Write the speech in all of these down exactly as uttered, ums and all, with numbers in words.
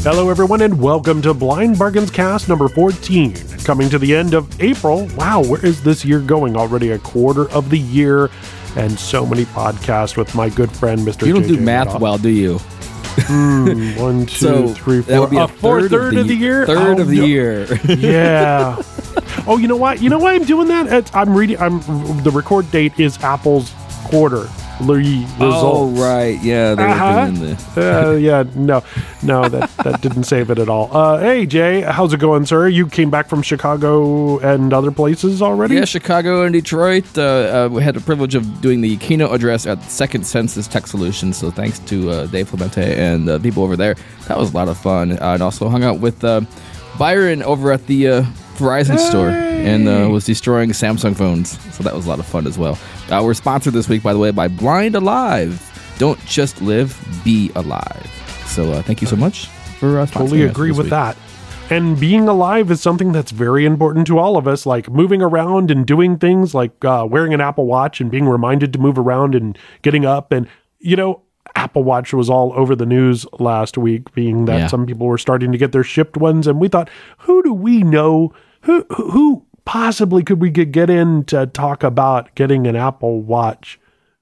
Hello, everyone, and welcome to Blind Bargains Cast number fourteen. Coming to the end of April. Wow, where is this year going? Already a quarter of the year, and so many podcasts with my good friend, Mister You don't J J do math Rudolph. well, do you? Mm, one, two, So, three, that would four. be a Uh, four third, third of the, year. Third Oh, of the no. year. Yeah. Oh, you know what? You know why I'm doing that? It's, I'm reading. I'm the record date is Apple's quarter results. Oh, right. Yeah, they Uh-huh. were doing the... uh, yeah, no, no, that, that didn't save it at all. Uh, hey, Jay, how's it going, sir? You came back from Chicago and other places already? Yeah, Chicago and Detroit. Uh, uh, we had the privilege of doing the keynote address at Second Census Tech Solutions, so thanks to uh, Dave Clemente and uh, people over there. That was a lot of fun. Uh, and also hung out with uh, Byron over at the uh, Verizon Hey. store and uh, was destroying Samsung phones, so that was a lot of fun as well. Uh, we're sponsored this week, by the way, by Blind Alive. Don't just live, be alive. So uh, thank you so much for uh, sponsoring Totally us agree this with week. that. And being alive is something that's very important to all of us, like moving around and doing things like uh, wearing an Apple Watch and being reminded to move around and getting up. And, you know, Apple Watch was all over the news last week, being that Yeah. some people were starting to get their shipped ones. And we thought, who do we know? Who, who possibly could we get, get in to talk about getting an Apple Watch?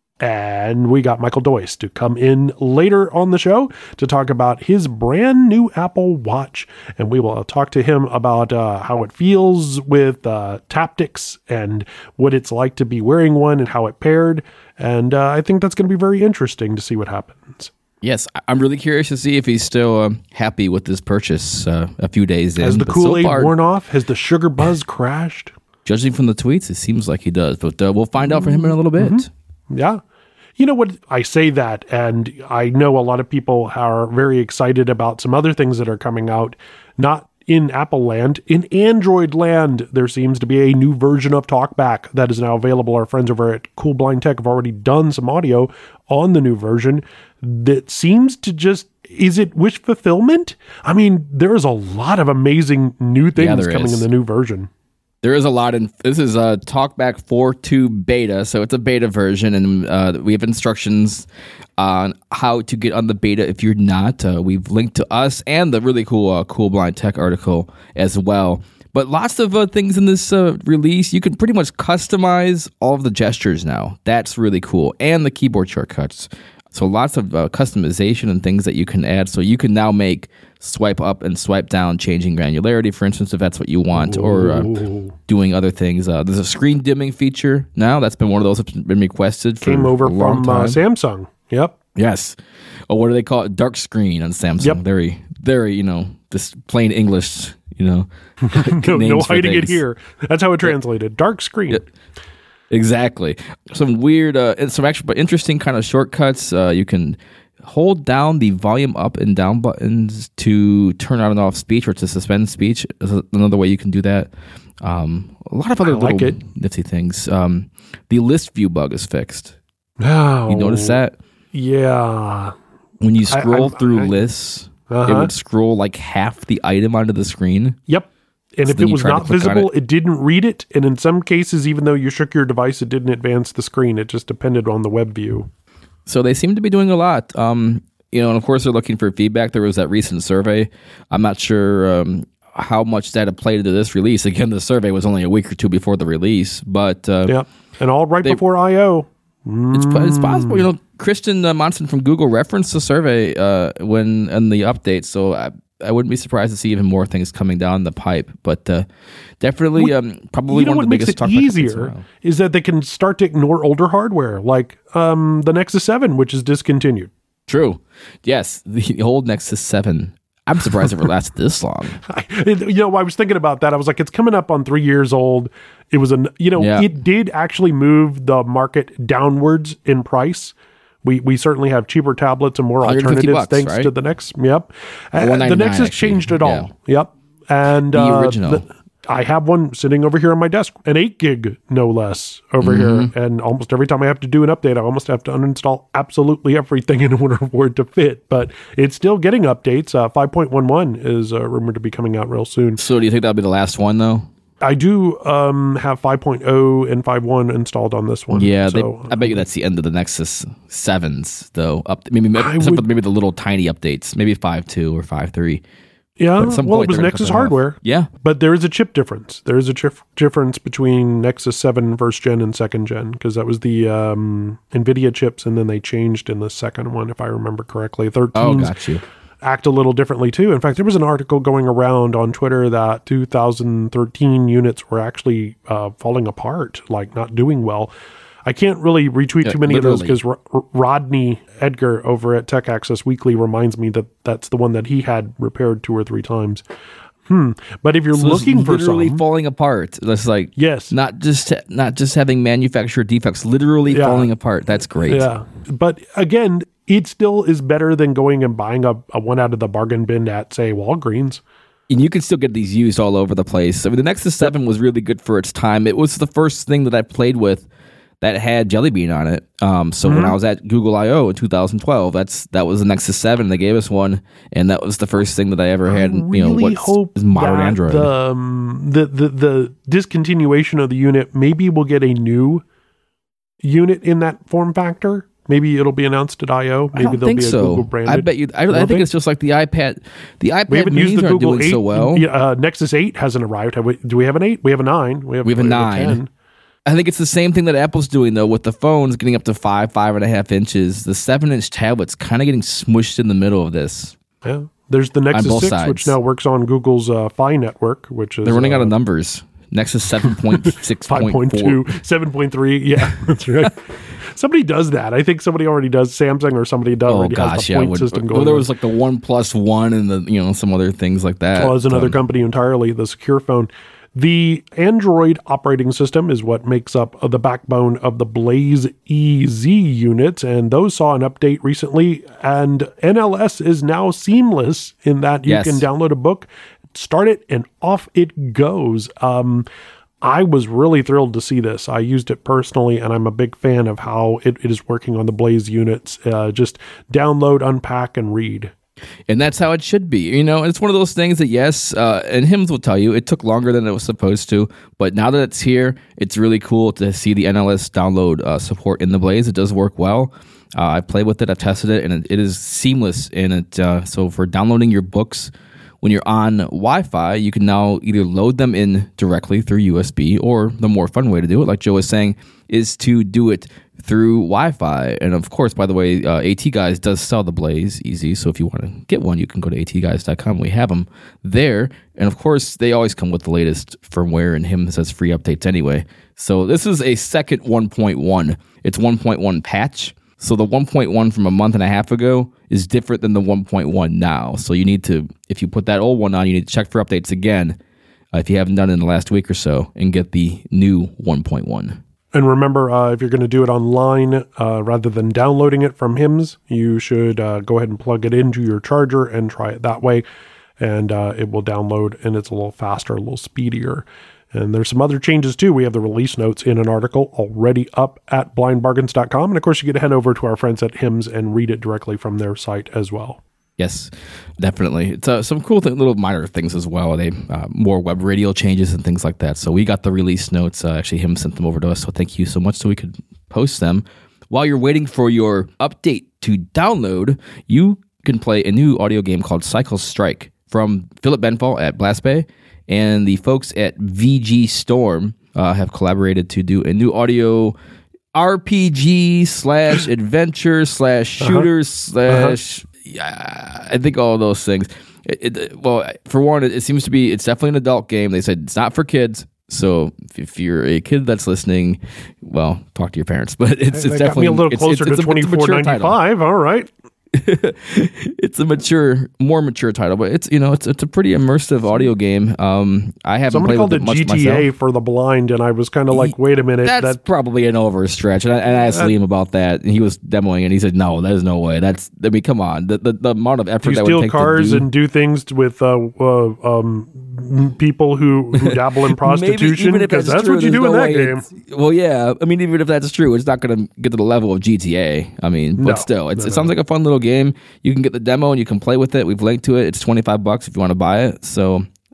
And we got Michael Doyce to come in later on the show to talk about his brand new Apple Watch. And we will talk to him about uh, how it feels with uh, Taptics and what it's like to be wearing one and how it paired. And uh, I think that's going to be very interesting to see what happens. Yes, I- I'm really curious to see if he's still um, happy with this purchase uh, a few days in. Has the But so Kool-Aid far, worn off? Has the sugar buzz crashed? judging from the tweets, it seems like he does. But uh, we'll find out from him in a little bit. Mm-hmm. Yeah. You know what? I say that, and I know a lot of people are very excited about some other things that are coming out, not in Apple land, in Android land. There seems to be a new version of TalkBack that is now available. Our friends over at Cool Blind Tech have already done some audio on the new version that seems to just, is it wish fulfillment? I mean, there is a lot of amazing new things there coming is. in the new version. There is a lot in this is a TalkBack four point two beta, so it's a beta version, and uh, we have instructions on how to get on the beta if you're not. Uh, we've linked to us and the really cool uh, Cool Blind Tech article as well. But lots of uh, things in this uh, release. You can pretty much customize all of the gestures now. That's really cool, and the keyboard shortcuts. So lots of uh, customization and things that you can add. So you can now make swipe up and swipe down, changing granularity, for instance, if that's what you want, or uh, doing other things. Uh, there's a screen dimming feature now. That's been one of those that's been requested for Came over a long from uh, time. Samsung. Yep. Yes. Oh, what do they call it? Dark screen on Samsung. Yep. Very, very, you know, just plain English, you know. No, no names for hiding it things. here. That's how it translated. Dark screen. Yep. Exactly. Some weird, uh, and some actually, but interesting kind of shortcuts. Uh, you can hold down the volume up and down buttons to turn on and off speech, or to suspend speech. Is another way you can do that. Um, a lot of other I like little it. nifty things. Um, the list view bug is fixed. Oh, You notice that Yeah. when you I- scroll I'm- through I- lists, it Uh-huh. would scroll like half the item onto the screen. Yep. And So if then it you was try to not click on visible, it. didn't read it. And in some cases, even though you shook your device, it didn't advance the screen. It just depended on the web view. So they seem to be doing a lot. Um, you know, and of course they're looking for feedback. There was that recent survey. I'm not sure um, how much that played into this release. Again, the survey was only a week or two before the release, but uh, Yep. And all right They- before I O. it's it's possible. You know, Christian uh, Monson from Google referenced the survey uh, when in the update. So I, I wouldn't be surprised to see even more things coming down the pipe. But uh, definitely, um, probably You know one what of the makes biggest it talkback updates in a easier while. is that they can start to ignore older hardware, like um, the Nexus seven, which is discontinued. True. Yes, the old Nexus seven. I'm surprised it ever lasted this long. I, you know, I was thinking about that. I was like, it's coming up on three years old. It was an, you know, Yeah. it did actually move the market downwards in price. We we certainly have cheaper tablets and more one hundred fifty alternatives bucks, thanks right? to the Nexus. Yep. Uh, the one ninety-nine Nexus actually, changed it all. Yep. And The uh, original. the- I have one sitting over here on my desk, an eight gig, no less, over Mm-hmm. here. And almost every time I have to do an update, I almost have to uninstall absolutely everything in order for it to fit. But it's still getting updates. Uh, five point eleven is uh, rumored to be coming out real soon. So do you think that'll be the last one, though? I do um, have five point oh and five point one installed on this one. Yeah, so, they, I bet you that's the end of the Nexus sevens, though. Up maybe except would, for maybe the little tiny updates, maybe five point two or five point three. Yeah, well, it was Nexus hardware. Yeah. But there is a chip difference. There is a chip difference between Nexus seven first gen and second gen, because that was the um, NVIDIA chips, and then they changed in the second one, if I remember correctly. thirteens Oh, got you. act a little differently, too. In fact, there was an article going around on Twitter that two thousand thirteen units were actually uh, falling apart, like not doing well. I can't really retweet yeah, too many literally. of those because R- Rodney Edgar over at Tech Access Weekly reminds me that that's the one that he had repaired two or three times. Hmm. But if you're so looking for literally some, falling apart, that's like yes, not just not just having manufacturer defects, literally yeah. falling apart. That's great. Yeah. But again, it still is better than going and buying a, a one out of the bargain bin at, say, Walgreens. And you can still get these used all over the place. I mean, the Nexus seven was really good for its time. It was the first thing that I played with that had Jelly Bean on it. Um, so mm-hmm. when I was at Google I O in two thousand twelve, that's that was the Nexus seven. They gave us one, and that was the first thing that I ever had. I you know, really what's hope modern that Android. The, um, the the the discontinuation of the unit, maybe we'll get a new unit in that form factor. Maybe it'll be announced at I O. Maybe I don't there'll think be a so. Google branded. I bet you. I, I think it's just like the iPad. The iPad we haven't used minis the aren't Google doing eight. so well. Uh, Nexus eight hasn't arrived. Have we, do we have an eight? We have a nine. We have, we have a we nine. Have a ten. I think it's the same thing that Apple's doing, though, with the phones getting up to five, five and a half inches. The seven-inch tablet's kind of getting smushed in the middle of this. Yeah. There's the Nexus six, sides. which now works on Google's uh, Fi network, which is... They're running uh, out of numbers. Nexus seven point six five point two, seven point three. Yeah, that's right. Somebody does that. I think somebody already does. Samsung or somebody does oh, already gosh, has the yeah, point would, system going well, there on. was like the One Plus One and the you know some other things like that. Well, it's another um, company entirely, the Secure Phone. The Android operating system is what makes up the backbone of the Blaze E Z units, and those saw an update recently, and N L S is now seamless in that you yes. can download a book, start it, and off it goes. Um, I was really thrilled to see this. I used it personally, and I'm a big fan of how it, it is working on the Blaze units. Uh, just download, unpack, and read. And that's how it should be. You know, it's one of those things that, yes, uh, and Hims will tell you, it took longer than it was supposed to. But now that it's here, it's really cool to see the N L S download uh, support in the Blaze. It does work well. Uh, I've played with it, I've tested it, and it, it is seamless in it. Uh, so for downloading your books, when you're on Wi-Fi, you can now either load them in directly through U S B, or the more fun way to do it, like Joe was saying, is to do it through Wi-Fi. And of course, by the way, uh, ATGuys does sell the Blaze Easy, so if you want to get one, you can go to A T guys dot com. We have them there. And of course, they always come with the latest firmware, and Hims has free updates anyway. So this is a second one point one. It's one point one patch. So the one point one from a month and a half ago is different than the one point one now. So you need to, if you put that old one on, you need to check for updates again uh, if you haven't done it in the last week or so, and get the new one point one. And remember, uh, if you're going to do it online, uh, rather than downloading it from Hims, you should uh, go ahead and plug it into your charger and try it that way. And uh, it will download, and it's a little faster, a little speedier. And there's some other changes too. We have the release notes in an article already up at blind bargains dot com. And of course, you get to head over to our friends at Hims and read it directly from their site as well. Yes, definitely. It's uh, some cool th- little minor things as well. They uh, more web radio changes and things like that. So we got the release notes. Uh, actually, Hims sent them over to us. So thank you so much. So we could post them. While you're waiting for your update to download, you can play a new audio game called Cycle Strike from Philip Benfall at Blast Bay, and the folks at V G Storm uh, have collaborated to do a new audio R P G slash adventure slash shooter slash. Yeah, I think all of those things. It, it, well, for one, it, it seems to be, it's definitely an adult game. They said it's not for kids. So if, if you're a kid that's listening, well, talk to your parents. But it's, it's that definitely got me a little it's, closer it's, it's to twenty-four ninety-five. All right. It's a mature, more mature title, but it's you know it's it's a pretty immersive audio game. Um, I haven't Somebody played called with it it much G T A myself. for the blind, and I was kind of like, wait a minute, That's that probably an overstretch. And I, and I asked that, Liam about that, and he was demoing, and he said, "No, there's no way. That's I mean, come on, the the, the amount of effort you that steal would take cars to do, and do things with uh, uh, um, people who, who dabble in prostitution, because that's, that's true, what you do no in that game." Well, yeah, I mean, even if that's true, it's not going to get to the level of G T A. I mean, but no, still, it's, no, it sounds no. like a fun little game. You can get the demo and you can play with it. We've linked to it. It's twenty-five bucks if you want to buy it. So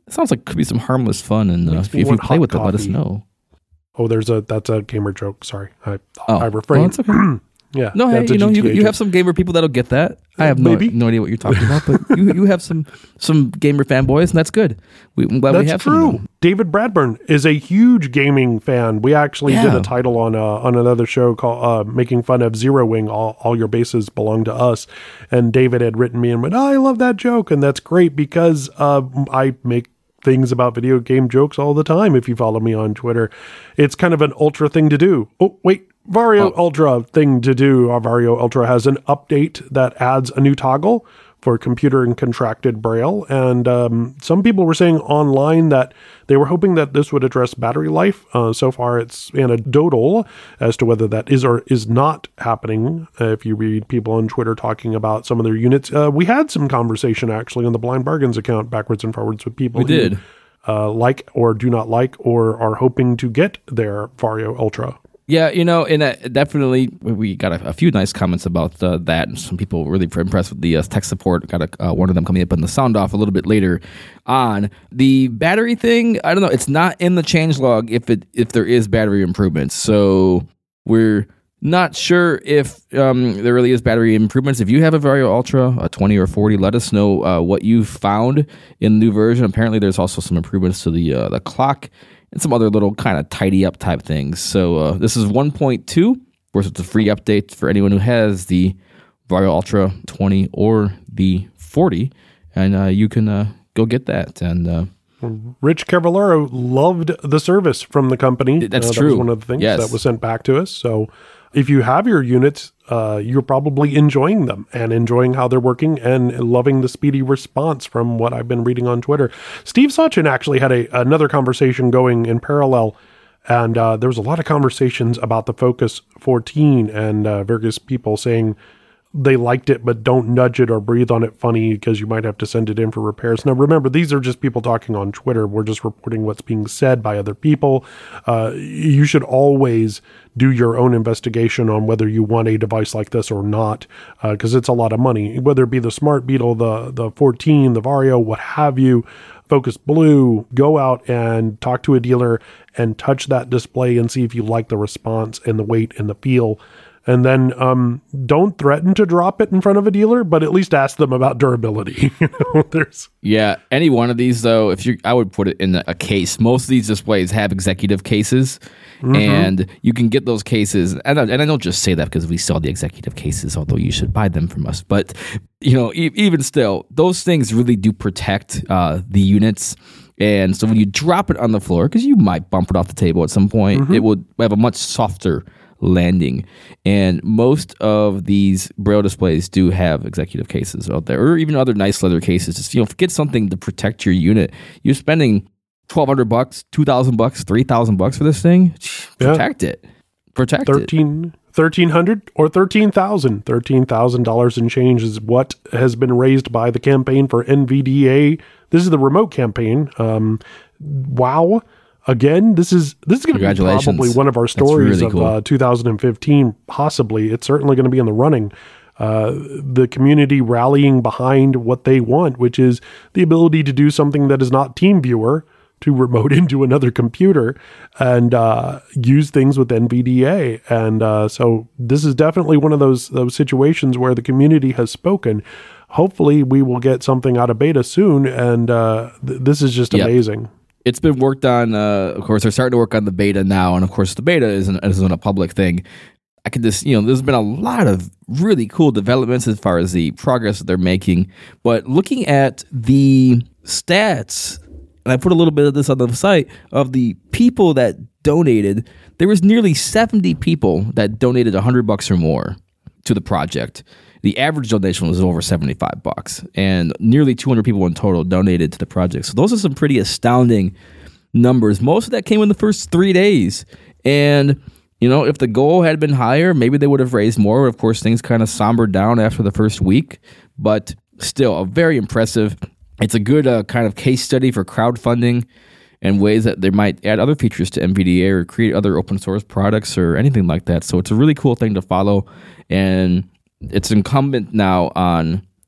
It sounds like could be some harmless fun, and uh, if, me if you want play hot with it, let us coffee. know. Oh, there's a that's a gamer joke. Sorry, I Oh, I refrained. well, it's okay. Yeah, No, hey, that's a you know, you, G T A you joke. have some gamer people that'll get that. I have no, Maybe. no idea what you're talking about, but you, you have some some gamer fanboys, and that's good. We, I'm glad we That's have some of true. them. David Bradburn is a huge gaming fan. We actually did Yeah. a title on uh, on another show called uh, making fun of Zero Wing. All, all your bases belong to us. And David had written me and went, "Oh, I love that joke," and that's great because uh, I make things about video game jokes all the time. If you follow me on Twitter, it's kind of an ultra thing to do. Oh, wait. Vario Oh. Ultra thing to do. Our Vario Ultra has an update that adds a new toggle for computer and contracted braille. And um, some people were saying online that they were hoping that this would address battery life. Uh, so far, it's anecdotal as to whether that is or is not happening. Uh, if you read people on Twitter talking about some of their units, uh, we had some conversation actually on the Blind Bargains account backwards and forwards with people We did. who uh, like or do not like or are hoping to get their Vario Ultra. Yeah, you know, and uh, definitely we got a, a few nice comments about uh, that. And some people really were impressed with the uh, tech support. Got a, uh, one of them coming up in the sound off a little bit later on. The battery thing, I don't know. It's not in the changelog if it if there is battery improvements. So we're not sure if um, there really is battery improvements. If you have a Vario Ultra, a twenty or forty, let us know uh, what you found in the new version. Apparently, there's also some improvements to the uh, the clock and some other little kind of tidy up type things. So uh, this is one point two. Of course, it's a free update for anyone who has the Vario Ultra twenty or the forty, and uh, you can uh, go get that. And uh, Rich Cavallaro loved the service from the company. That's uh, that true. was one of the things Yes. that was sent back to us. So if you have your units, uh, you're probably enjoying them and enjoying how they're working and loving the speedy response from what I've been reading on Twitter. Steve Sachin actually had a, another conversation going in parallel, and uh, there was a lot of conversations about the Focus fourteen and uh, various people saying they liked it, but don't nudge it or breathe on it funny because you might have to send it in for repairs. Now, remember, these are just people talking on Twitter. We're just reporting what's being said by other people. Uh, you should always do your own investigation on whether you want a device like this or not, because uh, it's a lot of money, whether it be the Smart Beetle, the, the fourteen, the Vario, what have you. Focus Blue, go out and talk to a dealer and touch that display and see if you like the response and the weight and the feel. And then um, don't threaten to drop it in front of a dealer, but at least ask them about durability. You know, there's yeah, any one of these though, if you, I would put it in a case. Most of these displays have executive cases, mm-hmm. and you can get those cases. And I, and I don't just say that because we sell the executive cases, although you should buy them from us. But you know, e- even still, those things really do protect uh, the units. And so when you drop it on the floor, because you might bump it off the table at some point, mm-hmm. it will have a much softer landing. And most of these Braille displays do have executive cases out there, or even other nice leather cases. Just, you know, get something to protect your unit. You're spending twelve hundred bucks, two thousand bucks, three thousand bucks for this thing. Protect yeah. it. Protect thirteen it. thirteen hundred or thirteen thousand. thirteen thousand dollars and change is what has been raised by the campaign for N V D A. This is the remote campaign. Um, wow. Again, this is this is going to be probably one of our stories really of cool. uh, two thousand fifteen, possibly. It's certainly going to be in the running. Uh, the community rallying behind what they want, which is the ability to do something that is not TeamViewer, to remote into another computer and uh, use things with N V D A. And uh, so this is definitely one of those those situations where the community has spoken. Hopefully we will get something out of beta soon, and uh, th- this is just yep. amazing. It's been worked on, uh, of course, they're starting to work on the beta now, and of course the beta isn't, isn't a public thing. I could just, you know, there's been a lot of really cool developments as far as the progress that they're making, but looking at the stats, and I put a little bit of this on the site, of the people that donated, there was nearly seventy people that donated one hundred bucks or more to the project. The average donation was over seventy-five bucks, and nearly two hundred people in total donated to the project. So those are some pretty astounding numbers. Most of that came in the first three days. And, you know, if the goal had been higher, maybe they would have raised more. Of course, things kind of sombered down after the first week, but still, a very impressive. It's a good uh, kind of case study for crowdfunding and ways that they might add other features to N V D A or create other open source products or anything like that. So it's a really cool thing to follow, and it's incumbent now on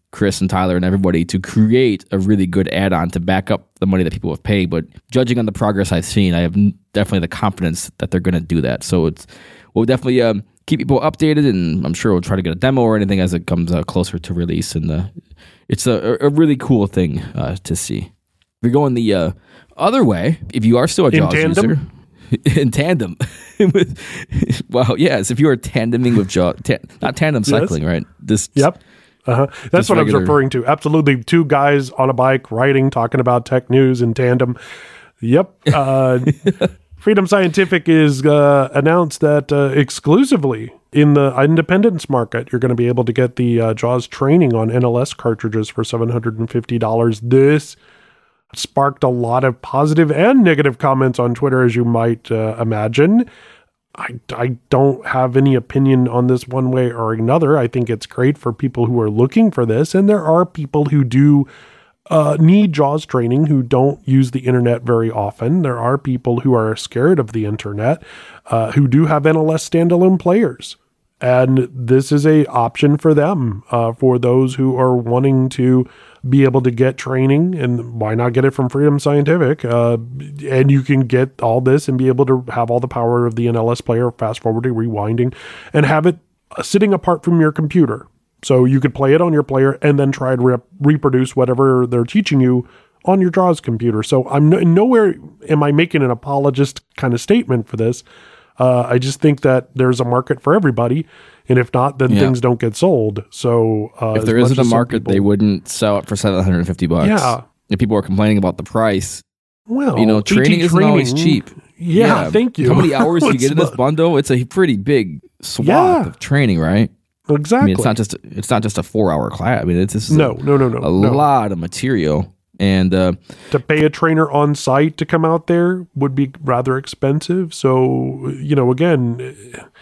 Chris and Tyler and everybody to create a really good add-on to back up the money that people have paid. But judging on the progress I've seen, I have definitely the confidence that they're going to do that. So it's we'll definitely um, keep people updated, and I'm sure we'll try to get a demo or anything as it comes uh, closer to release. And uh, it's a, a really cool thing uh, to see. If you're going the uh, other way, if you are still a JAWS user, in tandem with, wow, yes, if you are tandeming with JAWS, ta- not tandem cycling, yes. right? This, yep. Uh-huh. That's what regular. I was referring to. Absolutely. Two guys on a bike riding, talking about tech news in tandem. Yep. Uh, Freedom Scientific is uh, announced that uh, exclusively in the independence market, you're going to be able to get the uh, JAWS training on N L S cartridges for seven hundred fifty dollars. This sparked a lot of positive and negative comments on Twitter, as you might uh, imagine. I, I don't have any opinion on this one way or another. I think it's great for people who are looking for this. And there are people who do uh, need JAWS training who don't use the internet very often. There are people who are scared of the internet uh, who do have N L S standalone players. And this is a option for them, uh, for those who are wanting to be able to get training, and why not get it from Freedom Scientific? Uh, and you can get all this and be able to have all the power of the N L S player, fast forwarding, rewinding, and have it sitting apart from your computer. So you could play it on your player and then try to rep- reproduce whatever they're teaching you on your JAWS computer. So I'm no- nowhere am I making an apologist kind of statement for this. Uh, I just think that there's a market for everybody, and if not, then yeah. things don't get sold. So uh, if there isn't a market, people, they wouldn't sell it for seven hundred fifty bucks. Yeah, if people are complaining about the price, well, you know, training isn't training, always cheap. Yeah, yeah, thank you. How many hours do you get in this bundle? It's a pretty big swath yeah. of training, right? Exactly. I mean, it's not just it's not just a four hour class. I mean, it's just no, a, no, no, no, a no. lot of material. And uh, to pay a trainer on site to come out there would be rather expensive. So, you know, again,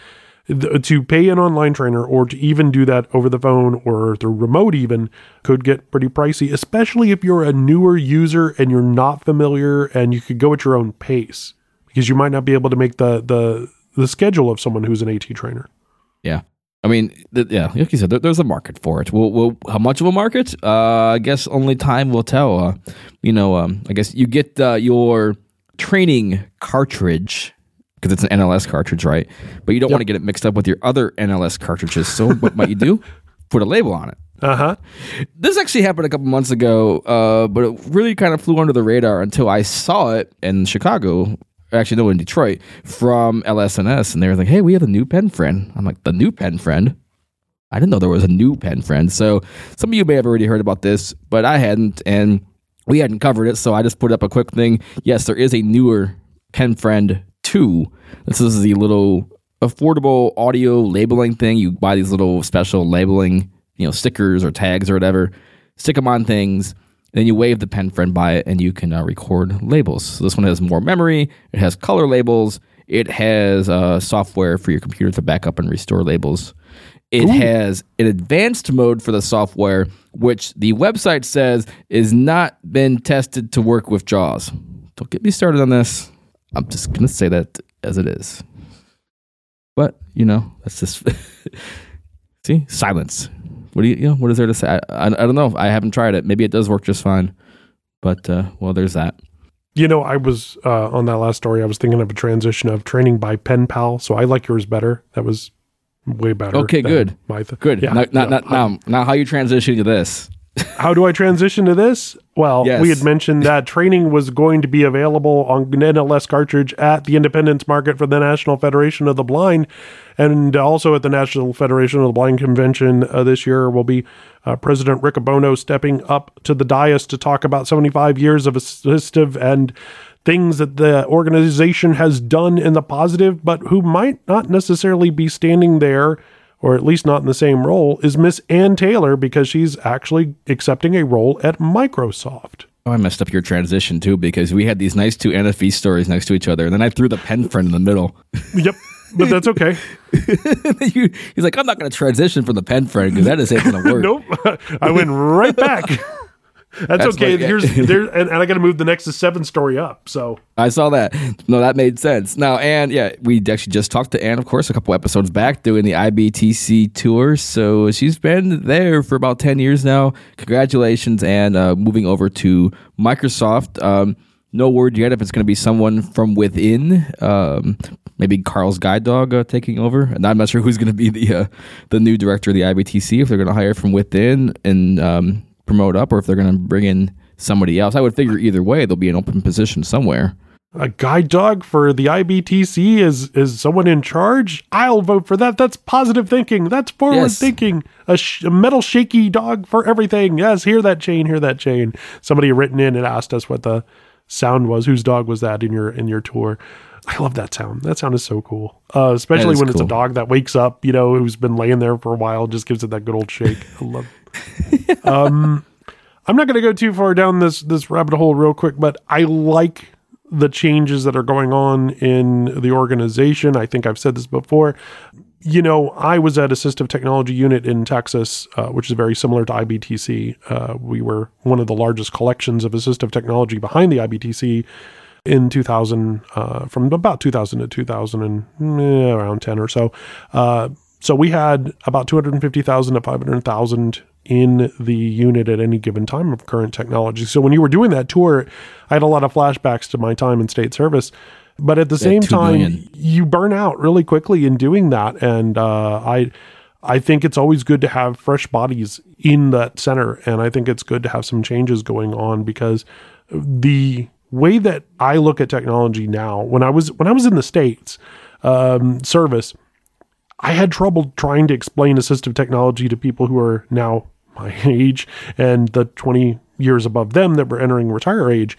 to pay an online trainer or to even do that over the phone or through remote even could get pretty pricey, especially if you're a newer user and you're not familiar and you could go at your own pace because you might not be able to make the the, the schedule of someone who's an AT trainer. Yeah. I mean, th- yeah, like you said, there, there's a market for it. Well, well, how much of a market? Uh, I guess only time will tell. Uh, you know, um, I guess you get uh, your training cartridge because it's an N L S cartridge, right? But you don't yep. want to get it mixed up with your other N L S cartridges. So what might you do? Put a label on it. Uh-huh. This actually happened a couple months ago, uh, but it really kind of flew under the radar until I saw it in Chicago. Actually, no, in Detroit, from L S N S, and they were like, hey, we have a new pen friend. I'm like, the new pen friend? I didn't know there was a new pen friend. So some of you may have already heard about this, but I hadn't, and we hadn't covered it, so I just put up a quick thing. Yes, there is a newer Pen Friend two. This is the little affordable audio labeling thing. You buy these little special labeling, you know, stickers or tags or whatever, stick them on things, then you wave the Pen Friend by it, and you can uh, record labels. So this one has more memory. It has color labels. It has uh, software for your computer to back up and restore labels. It Ooh. has an advanced mode for the software, which the website says is not been tested to work with JAWS. Don't get me started on this. I'm just going to say that as it is. But, you know, that's just... See? Silence. What do you, you know, what is there to say? I, I, I don't know. I haven't tried it. Maybe it does work just fine. But, uh, well, there's that. You know, I was, uh, on that last story, I was thinking of a transition of training by Pen Pal. So I like yours better. That was way better. Okay, good. My th- good. Yeah, now, now, yeah. now, now, now, how you transition to this? How do I transition to this? Well, yes. We had mentioned that training was going to be available on N L S cartridge at the Independence Market for the National Federation of the Blind, and also at the National Federation of the Blind Convention uh, this year will be uh, President Riccobono stepping up to the dais to talk about seventy-five years of assistive and things that the organization has done in the positive, but who might not necessarily be standing there, or at least not in the same role, is Miss Ann Taylor, because she's actually accepting a role at Microsoft. Oh, I messed up your transition too, because we had these nice two N F E stories next to each other, and then I threw the Pen Friend in the middle. Yep, but that's okay. you, he's like, I'm not going to transition from the Pen Friend because that just ain't going to work. Nope, I went right back. That's, That's okay. Like, Here's there, and, and I got to move the Nexus seven story up. So I saw that. No, that made sense. Now, Ann, yeah, we actually just talked to Ann, of course, a couple episodes back doing the I B T C tour. So she's been there for about ten years now. Congratulations, and uh, moving over to Microsoft. Um, no word yet if it's going to be someone from within. Um, maybe Carl's Guide Dog uh, taking over. And I'm not sure who's going to be the uh, the new director of the I B T C. If they're going to hire from within and um, promote up, or if they're going to bring in somebody else. I would figure either way there'll be an open position somewhere. A guide dog for the I B T C is is someone in charge? I'll vote for that. That's positive thinking. That's forward yes. thinking. A, sh- a metal shaky dog for everything. Yes, hear that chain, hear that chain. Somebody had written in and asked us what the sound was. Whose dog was that in your in your tour? I love that sound. That sound is so cool. Uh, especially when cool. it's a dog that wakes up, you know, who's been laying there for a while, just gives it that good old shake. I love it. um, I'm not going to go too far down this, this rabbit hole real quick, but I like the changes that are going on in the organization. I think I've said this before. You know, I was at Assistive Technology Unit in Texas, uh, which is very similar to I B T C. Uh, we were one of the largest collections of assistive technology behind the I B T C in two thousand, uh, from about two thousand to two thousand and eh, around ten or so. Uh, so we had about two hundred fifty thousand to five hundred thousand in the unit at any given time of current technology. So when you were doing that tour, I had a lot of flashbacks to my time in state service. But at the same time, million. you burn out really quickly in doing that. And uh, I I think it's always good to have fresh bodies in that center. And I think it's good to have some changes going on, because the way that I look at technology now, when I was when I was in the States um, service, I had trouble trying to explain assistive technology to people who are now my age and the twenty years above them that were entering retire age.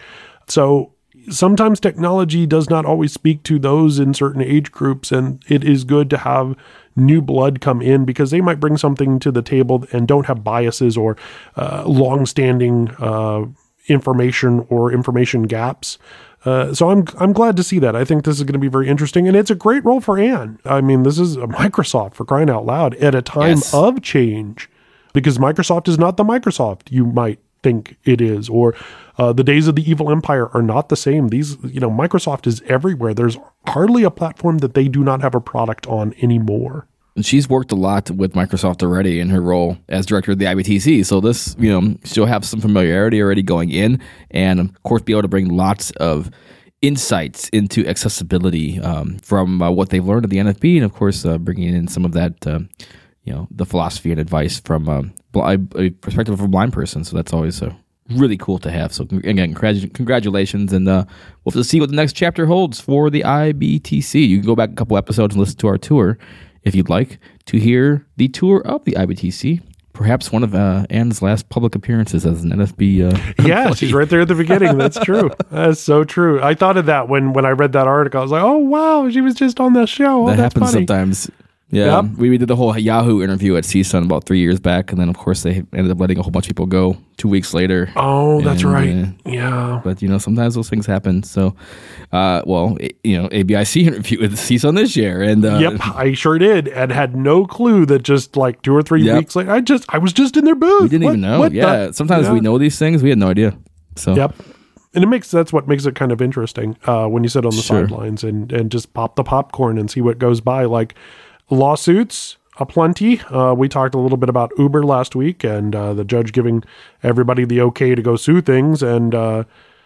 So sometimes technology does not always speak to those in certain age groups, and it is good to have new blood come in, because they might bring something to the table and don't have biases or uh, long-standing uh, information or information gaps. Uh, so I'm I'm glad to see that. I think this is going to be very interesting, and it's a great role for Ann. I mean, this is a Microsoft, for crying out loud, at a time yes. of change, because Microsoft is not the Microsoft you might think it is, or uh, the days of the evil empire are not the same. These, you know, Microsoft is everywhere. There's hardly a platform that they do not have a product on anymore. And she's worked a lot with Microsoft already in her role as director of the I B T C. So this, you know, she'll have some familiarity already going in, and of course be able to bring lots of insights into accessibility um, from uh, what they've learned at the N F B, and of course uh, bringing in some of that, uh, you know, the philosophy and advice from um, a perspective of a blind person. So that's always uh, really cool to have. So again, congratulations, and uh, we'll have to see what the next chapter holds for the I B T C. You can go back a couple episodes and listen to our tour if you'd like to hear the tour of the I B T C. Perhaps one of uh, Ann's last public appearances as an N F B. Uh, yeah, she's right there at the beginning. That's true. That's so true. I thought of that when, when I read that article. I was like, oh, wow, she was just on the show. Oh, that that's happens funny. sometimes. Yeah, yep. we, we did the whole Yahoo interview at C S U N about three years back, and then, of course, they ended up letting a whole bunch of people go two weeks later. Oh, that's and, right. Uh, yeah. But, you know, sometimes those things happen. So, uh, well, it, you know, A B I C interview with C S U N this year. And uh, Yep, I sure did, and had no clue that just like two or three yep. weeks later, I just, I was just in their booth. We didn't what, even know. Yeah, the? sometimes yeah. we know these things. We had no idea. So. Yep. And it makes, that's what makes it kind of interesting uh, when you sit on the sure. sidelines and, and just pop the popcorn and see what goes by. Like lawsuits, aplenty. Uh, we talked a little bit about Uber last week, and uh, the judge giving everybody the okay to go sue things. And uh,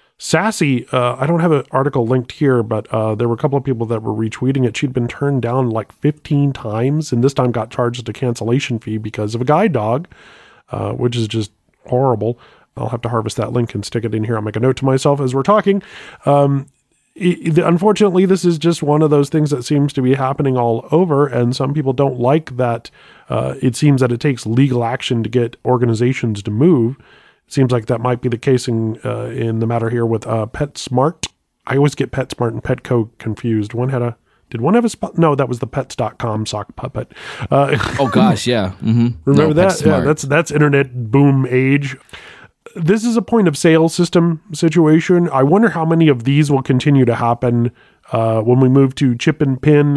Sassy, uh, I don't have an article linked here, but uh, there were a couple of people that were retweeting it. She'd been turned down like fifteen times, and this time got charged a cancellation fee because of a guide dog, uh, which is just horrible. I'll have to harvest that link and stick it in here. I'll make a note to myself as we're talking. Um, It, unfortunately, this is just one of those things that seems to be happening all over, and some people don't like that. Uh, it seems that it takes legal action to get organizations to move. It seems like that might be the case in, uh, in the matter here with uh, PetSmart. I always get PetSmart and Petco confused. One had a, did one have a spot? No, that was the pets dot com sock puppet. Uh, oh gosh, yeah. Mm-hmm. Remember no, that? Yeah, that's that's internet boom age. This is a point of sale system situation. I wonder how many of these will continue to happen uh, when we move to chip and pin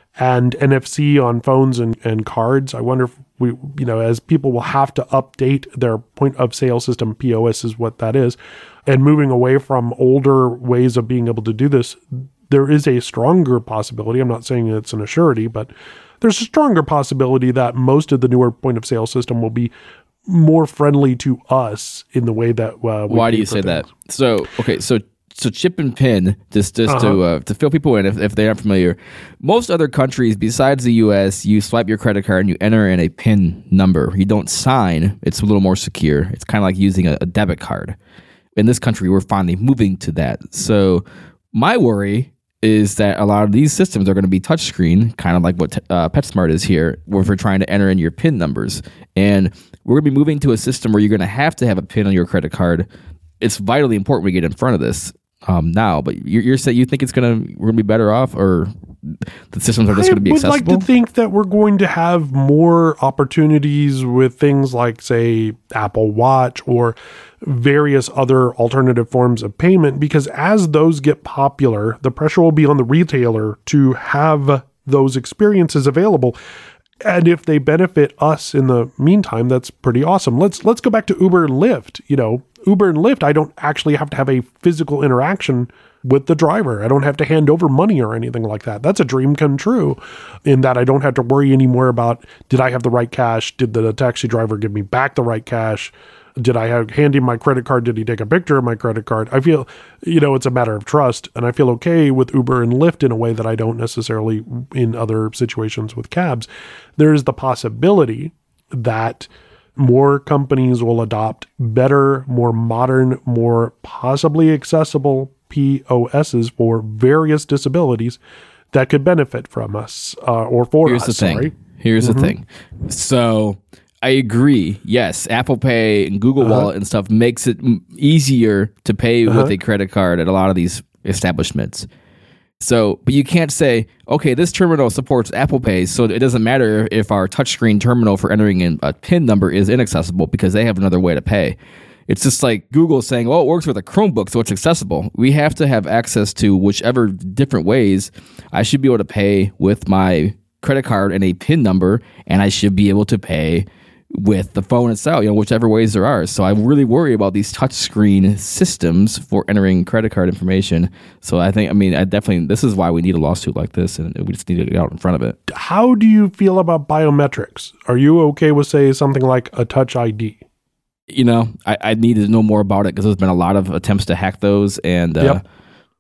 and N F C on phones and, and cards. I wonder if we, you know, as people will have to update their point of sale system, P O S is what that is, and moving away from older ways of being able to do this, there is a stronger possibility. I'm not saying it's an assurity, but there's a stronger possibility that most of the newer point of sale system will be more friendly to us in the way that uh, we Why do pay you for say things. that? So, okay, so so chip and pin, just just Uh-huh. to uh, to fill people in if, if they aren't familiar. Most other countries besides the U S, you swipe your credit card and you enter in a PIN number. You don't sign. It's a little more secure. It's kind of like using a, a debit card. In this country, we're finally moving to that. So my worry is that a lot of these systems are going to be touchscreen, kind of like what uh, PetSmart is here, where we're trying to enter in your PIN numbers. And we're going to be moving to a system where you're going to have to have a PIN on your credit card. It's vitally important we get in front of this um, now. But you're, you're saying you think it's going to we're going to be better off, or the systems are just going to be accessible? I would like to think that we're going to have more opportunities with things like, say, Apple Watch or various other alternative forms of payment, because as those get popular, the pressure will be on the retailer to have those experiences available. And if they benefit us in the meantime, that's pretty awesome. Let's let's go back to Uber and Lyft. You know, Uber and Lyft, I don't actually have to have a physical interaction with the driver. I don't have to hand over money or anything like that. That's a dream come true, in that I don't have to worry anymore about, did I have the right cash? Did the taxi driver give me back the right cash? Did I have, hand him my credit card? Did he take a picture of my credit card? I feel, you know, it's a matter of trust, and I feel okay with Uber and Lyft in a way that I don't necessarily in other situations with cabs. There's the possibility that more companies will adopt better, more modern, more possibly accessible P O Ss for various disabilities that could benefit from us uh, or for Here's us. the thing. Sorry. Here's Mm-hmm. the thing. So I agree. Yes, Apple Pay and Google Uh-huh. Wallet and stuff makes it m- easier to pay Uh-huh. with a credit card at a lot of these establishments. So, but you can't say, okay, this terminal supports Apple Pay, so it doesn't matter if our touchscreen terminal for entering in a PIN number is inaccessible because they have another way to pay. It's just like Google saying, well, it works with a Chromebook, so it's accessible. We have to have access to whichever different ways. I should be able to pay with my credit card and a PIN number, and I should be able to pay with the phone itself, you know, whichever ways there are. So I really worry about these touchscreen systems for entering credit card information. So I think, I mean, I definitely, this is why we need a lawsuit like this, and we just need to get out in front of it. How do you feel about biometrics? Are you okay with, say, something like a Touch I D? You know, I, I need to know more about it because there's been a lot of attempts to hack those, and uh, Yep.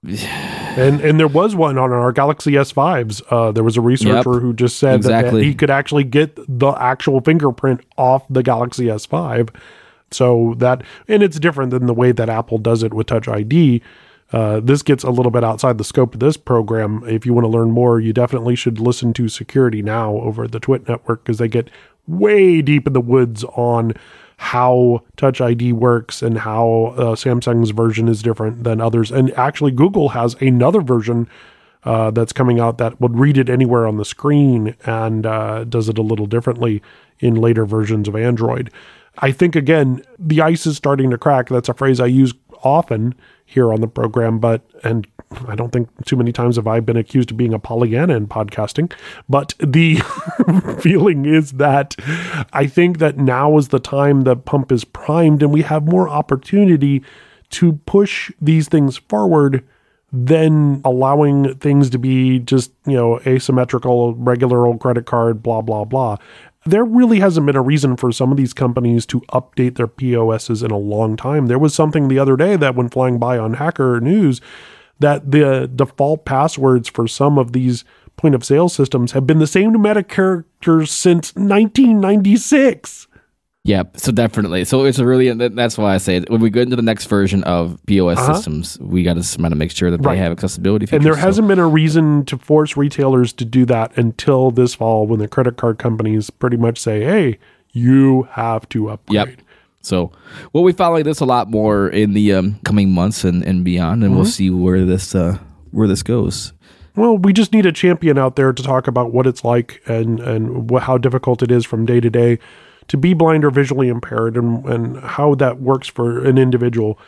And and there was one on our Galaxy S fives. Uh, there was a researcher Yep. who just said Exactly. that he could actually get the actual fingerprint off the Galaxy S five. So that, and it's different than the way that Apple does it with Touch I D. Uh, this gets a little bit outside the scope of this program. If you want to learn more, you definitely should listen to Security Now over at the Twit Network, because they get way deep in the woods on how Touch I D works and how uh, Samsung's version is different than others. And actually, Google has another version uh, that's coming out that would read it anywhere on the screen and uh, does it a little differently in later versions of Android. I think, again, the ice is starting to crack. That's a phrase I use often here on the program, but, and I don't think too many times have I been accused of being a Pollyanna in podcasting, but the feeling is that I think that now is the time the pump is primed and we have more opportunity to push these things forward than allowing things to be just, you know, asymmetrical, regular old credit card, blah, blah, blah. There really hasn't been a reason for some of these companies to update their P O Ss in a long time. There was something the other day that went flying by on Hacker News that the default passwords for some of these point of sale systems have been the same numeric characters since nineteen ninety-six. Yep. So definitely. So it's a really, that's why I say it. When we go into the next version of P O S Uh-huh. systems, we got to kind of make sure that Right. they have accessibility features. And there So- hasn't been a reason to force retailers to do that until this fall, when the credit card companies pretty much say, hey, you have to upgrade. Yep. So we'll be following this a lot more in the um, coming months and, and beyond, and Mm-hmm. we'll see where this uh, where this goes. Well, we just need a champion out there to talk about what it's like and, and wh- how difficult it is from day to day to be blind or visually impaired, and, and how that works for an individual.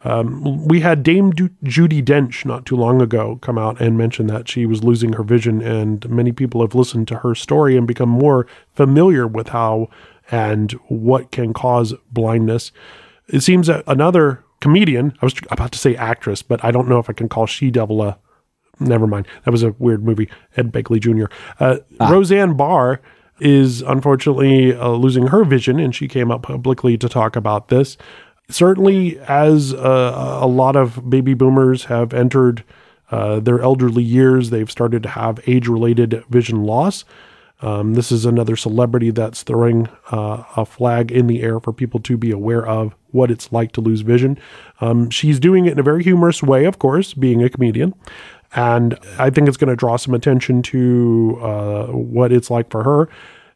Um, we had Dame Du- Judi Dench not too long ago come out and mention that she was losing her vision, and many people have listened to her story and become more familiar with how and what can cause blindness. It seems that another comedian, I was about to say actress, but I don't know if I can call She-Devil a, never mind. That was a weird movie, Ed Begley Junior Uh, ah. Roseanne Barr is unfortunately uh, losing her vision, and she came out publicly to talk about this. Certainly, as uh, a lot of baby boomers have entered uh, their elderly years, they've started to have age-related vision loss. Um, this is another celebrity that's throwing uh, a flag in the air for people to be aware of what it's like to lose vision. Um, she's doing it in a very humorous way, of course, being a comedian. And I think it's going to draw some attention to uh, what it's like for her.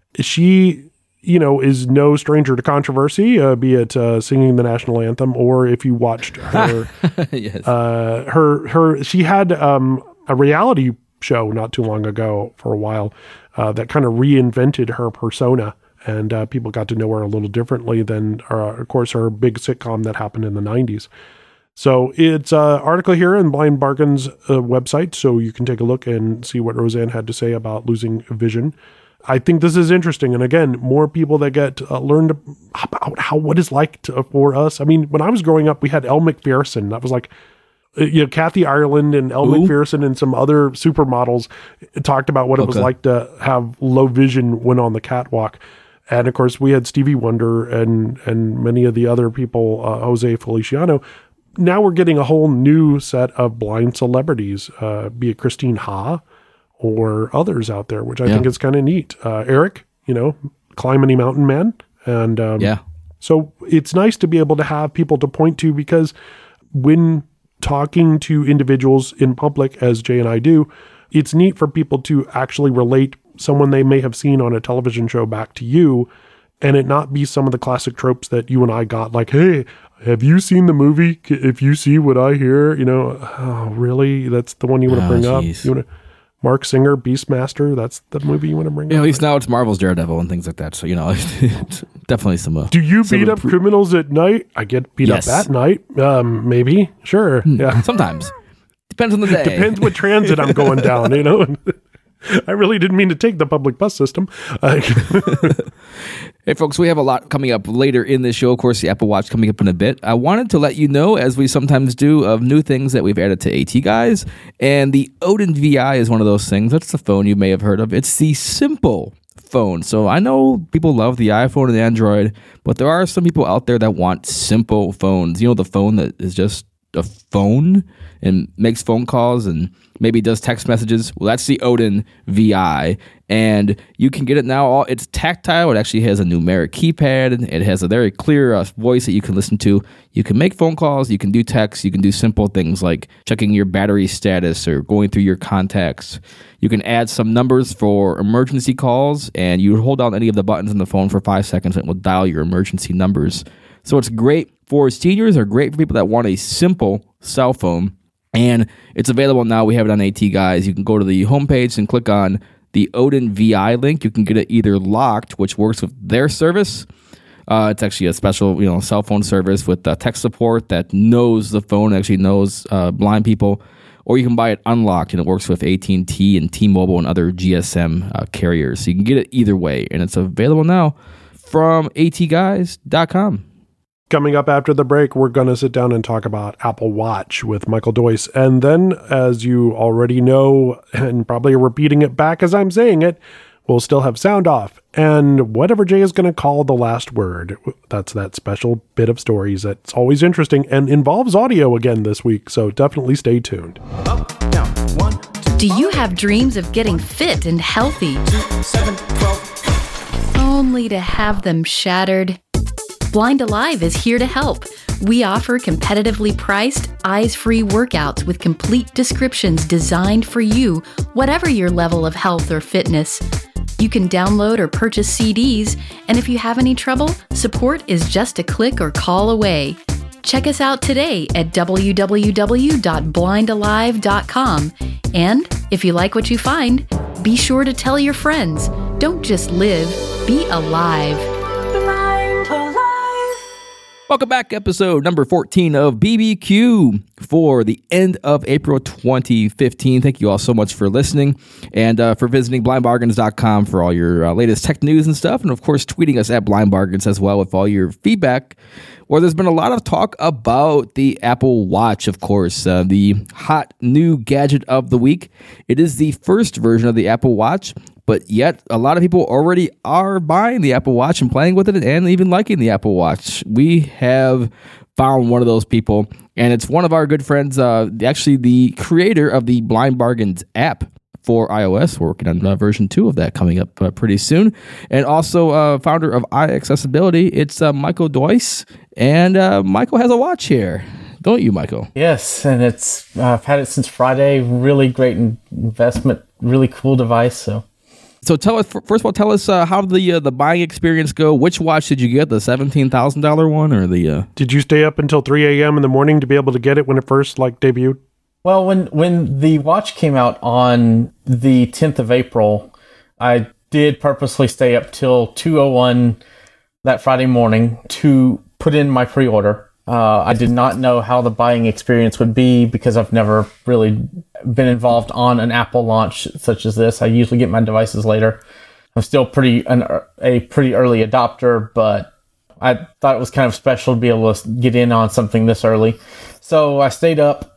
She, you know, is no stranger to controversy, uh, be it uh, singing the national anthem, or if you watched her, yes. uh, her, her, she had um, a reality show not too long ago for a while uh, that kind of reinvented her persona, and uh, people got to know her a little differently than, uh, of course, her big sitcom that happened in the nineties. So it's an article here in Blind Bargain's uh, website, so you can take a look and see what Roseanne had to say about losing vision. I think this is interesting. And again, more people that get uh, learned about how what it's like to, for us. I mean, when I was growing up, we had Elle Macpherson. That was like, uh, you know, Kathy Ireland and Elle Ooh. Macpherson and some other supermodels talked about what it okay. was like to have low vision when on the catwalk. And of course, we had Stevie Wonder and and many of the other people, uh, Jose Feliciano. Now we're getting a whole new set of blind celebrities, uh, be it Christine Ha or others out there, which I yeah. think is kind of neat. Uh, Eric, you know, Climbing Mountain Man. And um, yeah. so it's nice to be able to have people to point to, because when talking to individuals in public, as Jay and I do, it's neat for people to actually relate someone they may have seen on a television show back to you, and it not be some of the classic tropes that you and I got, like, hey, have you seen the movie? If you see what I hear, you know, oh, really? That's the one you want to oh, bring geez. up? You want to, Mark Singer, Beastmaster, that's the movie you want to bring yeah, up? At least now it's Marvel's Daredevil and things like that. So, you know, it's definitely some... Uh, Do you some beat up criminals at night? I get beat yes. up at night. Um, maybe. Sure. Yeah. Sometimes. Depends on the day. Depends what transit I'm going down, you know? I really didn't mean to take the public bus system. Uh, Hey, folks, we have a lot coming up later in this show. Of course, the Apple Watch coming up in a bit. I wanted to let you know, as we sometimes do, of new things that we've added to AT Guys. And the Odin V I is one of those things. That's the phone you may have heard of. It's the simple phone. So I know people love the iPhone and the Android, but there are some people out there that want simple phones. You know, the phone that is just a phone and makes phone calls and maybe does text messages. Well, that's the Odin V I, and you can get it now. All it's tactile. It actually has a numeric keypad. It has a very clear uh, voice that you can listen to. You can make phone calls. You can do texts. You can do simple things like checking your battery status or going through your contacts. You can add some numbers for emergency calls, and you hold down any of the buttons on the phone for five seconds, and it will dial your emergency numbers. So it's great for seniors, or great for people that want a simple cell phone. And it's available now. We have it on AT Guys. You can go to the homepage and click on the Odin V I link. You can get it either locked, which works with their service. Uh, it's actually a special, you know, cell phone service with uh, tech support that knows the phone, actually knows uh, blind people. Or you can buy it unlocked, and it works with A T and T and T-Mobile and other G S M uh, carriers. So you can get it either way, and it's available now from A T guys dot com. Coming up after the break, we're going to sit down and talk about Apple Watch with Michael Doyce. And then, as you already know, and probably repeating it back as I'm saying it, we'll still have sound off. And whatever Jay is going to call the last word, that's that special bit of stories that's always interesting and involves audio again this week. So definitely stay tuned. Up, down, one, two, Do you have dreams of getting fit and healthy, two, seven, twelve. only to have them shattered? Blind Alive is here to help. We offer competitively priced, eyes-free workouts with complete descriptions designed for you, whatever your level of health or fitness. You can download or purchase C Ds, and if you have any trouble, support is just a click or call away. Check us out today at w w w dot blind alive dot com. And if you like what you find, be sure to tell your friends. Don't just live, be alive. Blind Alive. Welcome back, episode number fourteen of B B Q for the end of April twenty fifteen. Thank you all so much for listening and uh, for visiting blind bargains dot com for all your uh, latest tech news and stuff. And of course, tweeting us at Blind Bargains as well with all your feedback. Where there's been a lot of talk about the Apple Watch, of course, uh, the hot new gadget of the week. It is the first version of the Apple Watch, but yet a lot of people already are buying the Apple Watch and playing with it and even liking the Apple Watch. We have found one of those people, and it's one of our good friends, uh, actually the creator of the Blind Bargains app for iOS. We're working on uh, version two of that coming up uh, pretty soon. And also uh, founder of iAccessibility, it's uh, Michael Deuss. And uh, Michael has a watch here. Don't you, Michael? Yes, and it's uh, I've had it since Friday. Really great investment, really cool device. So So tell us, first of all, tell us uh, how did the uh, the buying experience go? Which watch did you get, the seventeen thousand dollars one or the... Uh... Did you stay up until three a.m. in the morning to be able to get it when it first like debuted? Well, when, when the watch came out on the tenth of April, I did purposely stay up till two oh one that Friday morning to put in my pre-order. Uh, I did not know how the buying experience would be because I've never really been involved on an Apple launch such as this. I usually get my devices later. I'm still pretty an, a pretty early adopter, but I thought it was kind of special to be able to get in on something this early. So I stayed up.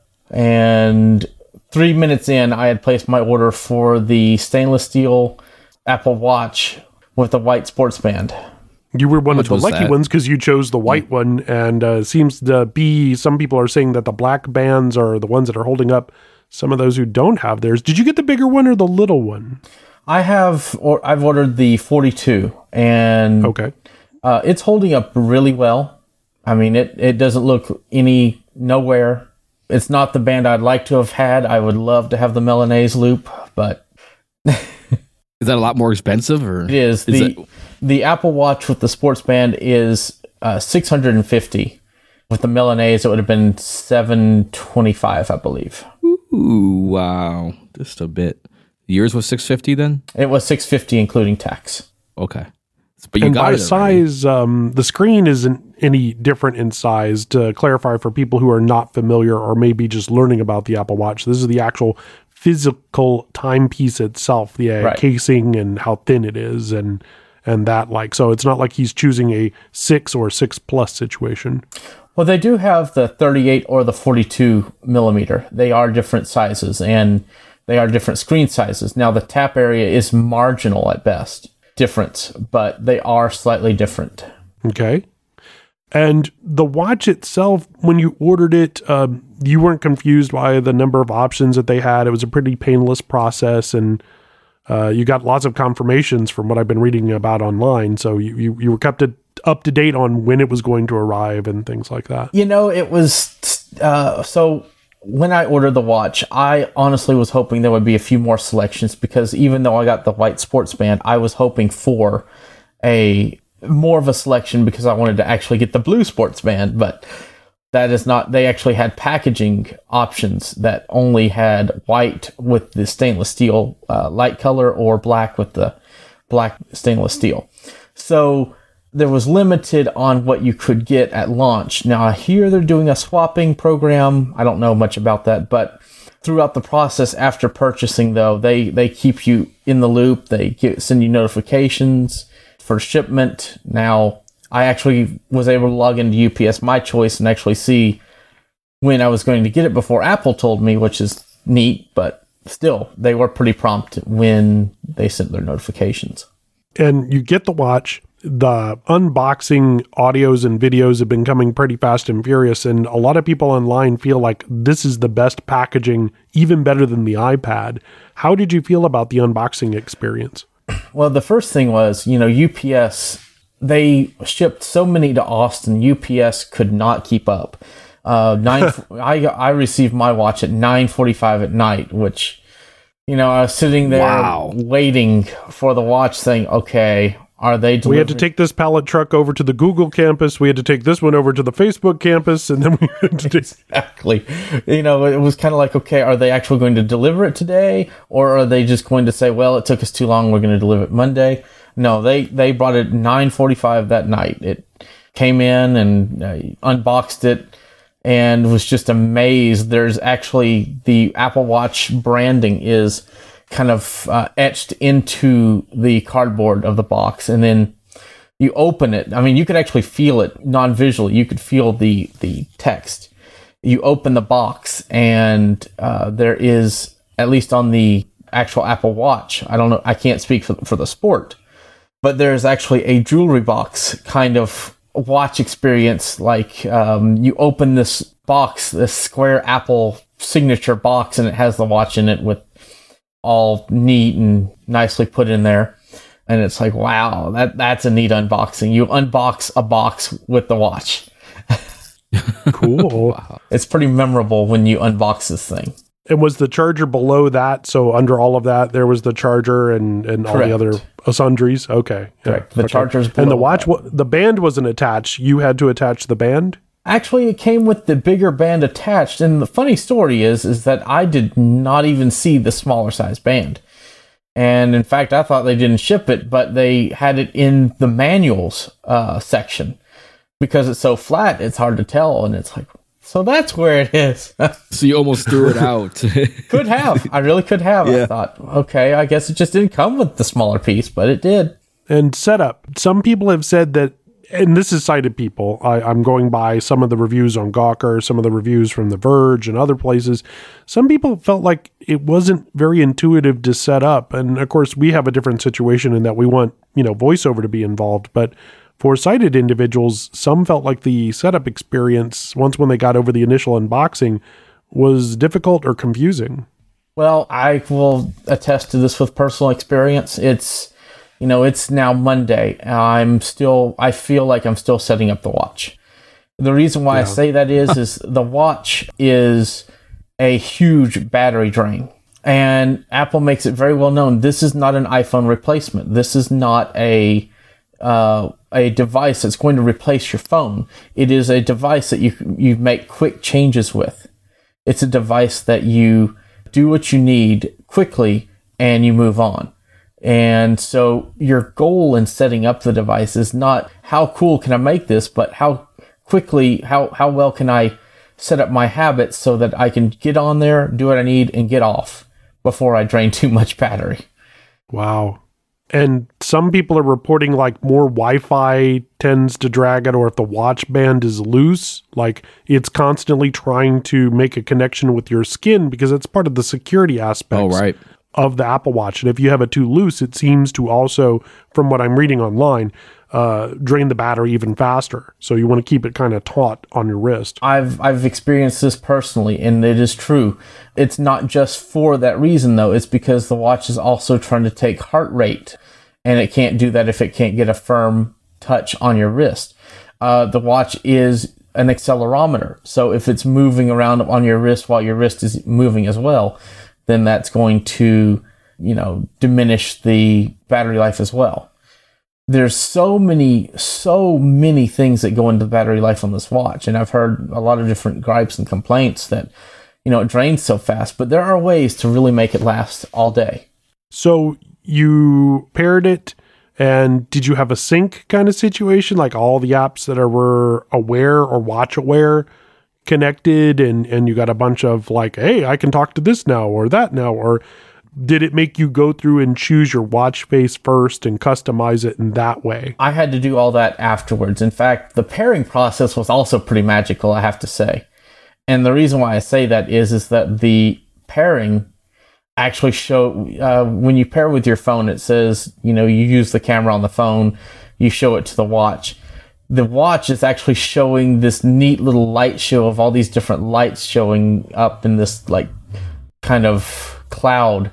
And three minutes in, I had placed my order for the stainless steel Apple Watch with the white sports band. You were one Which of the was lucky that? ones because you chose the white one, and uh, seems to be, some people are saying that the black bands are the ones that are holding up some of those who don't have theirs. Did you get the bigger one or the little one? I have, or I've ordered the forty-two, and Okay. uh, it's holding up really well. I mean, it, it doesn't look any nowhere. It's not the band I'd like to have had. I would love to have the Milanese loop, but Is that a lot more expensive? Or it is. is The that- the Apple Watch with the sports band is uh, six hundred fifty. With the Milanese, it would have been seven twenty-five, I believe. Ooh, wow. Just a bit. Yours was six fifty then? It was six fifty, including tax. Okay. But you And got by it already. size, um, the screen isn't any different in size. To clarify for people who are not familiar or maybe just learning about the Apple Watch, this is the actual physical timepiece itself, the uh, Right. casing and how thin it is, and and that like. So it's not like he's choosing a six or six plus situation. Well, they do have the thirty-eight or the forty-two millimeter. They are different sizes, and they are different screen sizes. Now, the tap area is marginal at best difference, but they are slightly different. Okay. And the watch itself, when you ordered it, um, you weren't confused by the number of options that they had. It was a pretty painless process, and uh, you got lots of confirmations from what I've been reading about online. So you, you, you were kept to, up to date on when it was going to arrive and things like that. You know, it was uh, so when I ordered the watch, I honestly was hoping there would be a few more selections because even though I got the white sports band, I was hoping for a more of a selection because I wanted to actually get the blue sports band, but that is not, they actually had packaging options that only had white with the stainless steel uh, light color or black with the black stainless steel. So there was limited on what you could get at launch. Now, I hear they're doing a swapping program. I don't know much about that, but throughout the process after purchasing, though, they, they keep you in the loop. They get, send you notifications for shipment. Now, I actually was able to log into U P S My Choice and actually see when I was going to get it before Apple told me, which is neat, but still, they were pretty prompt when they sent their notifications. And you get the watch. The unboxing audios and videos have been coming pretty fast and furious, and a lot of people online feel like this is the best packaging, even better than the iPad. How did you feel about the unboxing experience? Well, the first thing was, you know, U P S, they shipped so many to Austin, U P S could not keep up. Uh, nine, I I received my watch at nine forty-five at night, which, you know, I was sitting there Wow. waiting for the watch saying, okay, are they delivering? We had to take this pallet truck over to the Google campus. We had to take this one over to the Facebook campus, and then we had to take... Exactly. You know, it was kind of like, okay, are they actually going to deliver it today? Or are they just going to say, well, it took us too long, we're going to deliver it Monday? No, they, they brought it nine forty-five that night. It came in and uh, unboxed it and was just amazed. There's actually the Apple Watch branding is kind of uh, etched into the cardboard of the box, and then you open it. I mean, you could actually feel it non-visually. You could feel the the text. You open the box, and uh, there is, at least on the actual Apple Watch, I don't know, I can't speak for, for the sport, but there's actually a jewelry box kind of watch experience. Like um, you open this box, this square Apple signature box, and it has the watch in it with all neat and nicely put in there. And it's like, wow, that that's a neat unboxing. You unbox a box with the watch. Cool. Wow. It's pretty memorable when you unbox this thing. And was the charger below that? So under all of that, there was the charger and, and all the Correct. other sundries? Okay. Correct. The okay. charger's And the below watch, that. wa- the band wasn't attached. You had to attach the band? Actually, it came with the bigger band attached. And the funny story is, is that I did not even see the smaller size band. And in fact, I thought they didn't ship it, but they had it in the manuals uh, section. Because it's so flat, it's hard to tell. And it's like, so that's where it is. So you almost threw it out. Could have. I really could have. Yeah. I thought, okay, I guess it just didn't come with the smaller piece, but it did. And setup. Some people have said that, and this is cited people, I, I'm going by some of the reviews on Gawker, some of the reviews from The Verge and other places. Some people felt like it wasn't very intuitive to set up. And of course, we have a different situation in that we want, you know, voiceover to be involved. But for sighted individuals, some felt like the setup experience, once when they got over the initial unboxing, was difficult or confusing. Well, I will attest to this with personal experience. It's, you know, it's now Monday. I'm still, I feel like I'm still setting up the watch. The reason why I say that is, is the watch is a huge battery drain. And Apple makes it very well known, this is not an iPhone replacement. This is not a uh, a device that's going to replace your phone. It is a device that you you make quick changes with. It's a device that you do what you need quickly and you move on. And so your goal in setting up the device is not how cool can I make this, but how quickly, how, how well can I set up my habits so that I can get on there, do what I need, and get off before I drain too much battery. Wow. And some people are reporting like more Wi-Fi tends to drag it, or if the watch band is loose, like it's constantly trying to make a connection with your skin because it's part of the security aspects Oh, right. of the Apple Watch. And if you have it too loose, it seems to also, from what I'm reading online, uh, drain the battery even faster. So you want to keep it kind of taut on your wrist. I've I've experienced this personally, and it is true. It's not just for that reason, though. It's because the watch is also trying to take heart rate, and it can't do that if it can't get a firm touch on your wrist. Uh, the watch is an accelerometer, so if it's moving around on your wrist while your wrist is moving as well, then that's going to, you know, diminish the battery life as well. There's so many, so many things that go into the battery life on this watch. And I've heard a lot of different gripes and complaints that, you know, it drains so fast, but there are ways to really make it last all day. So you paired it, and did you have a sync kind of situation, like all the apps that are were aware or watch aware connected, and, and you got a bunch of like, hey, I can talk to this now or that now, or did it make you go through and choose your watch face first and customize it in that way? I had to do all that afterwards. In fact, the pairing process was also pretty magical, I have to say. And the reason why I say that is, is that the pairing actually show, uh, when you pair with your phone, it says, you know, you use the camera on the phone, you show it to the watch. The watch is actually showing this neat little light show of all these different lights showing up in this like kind of cloud.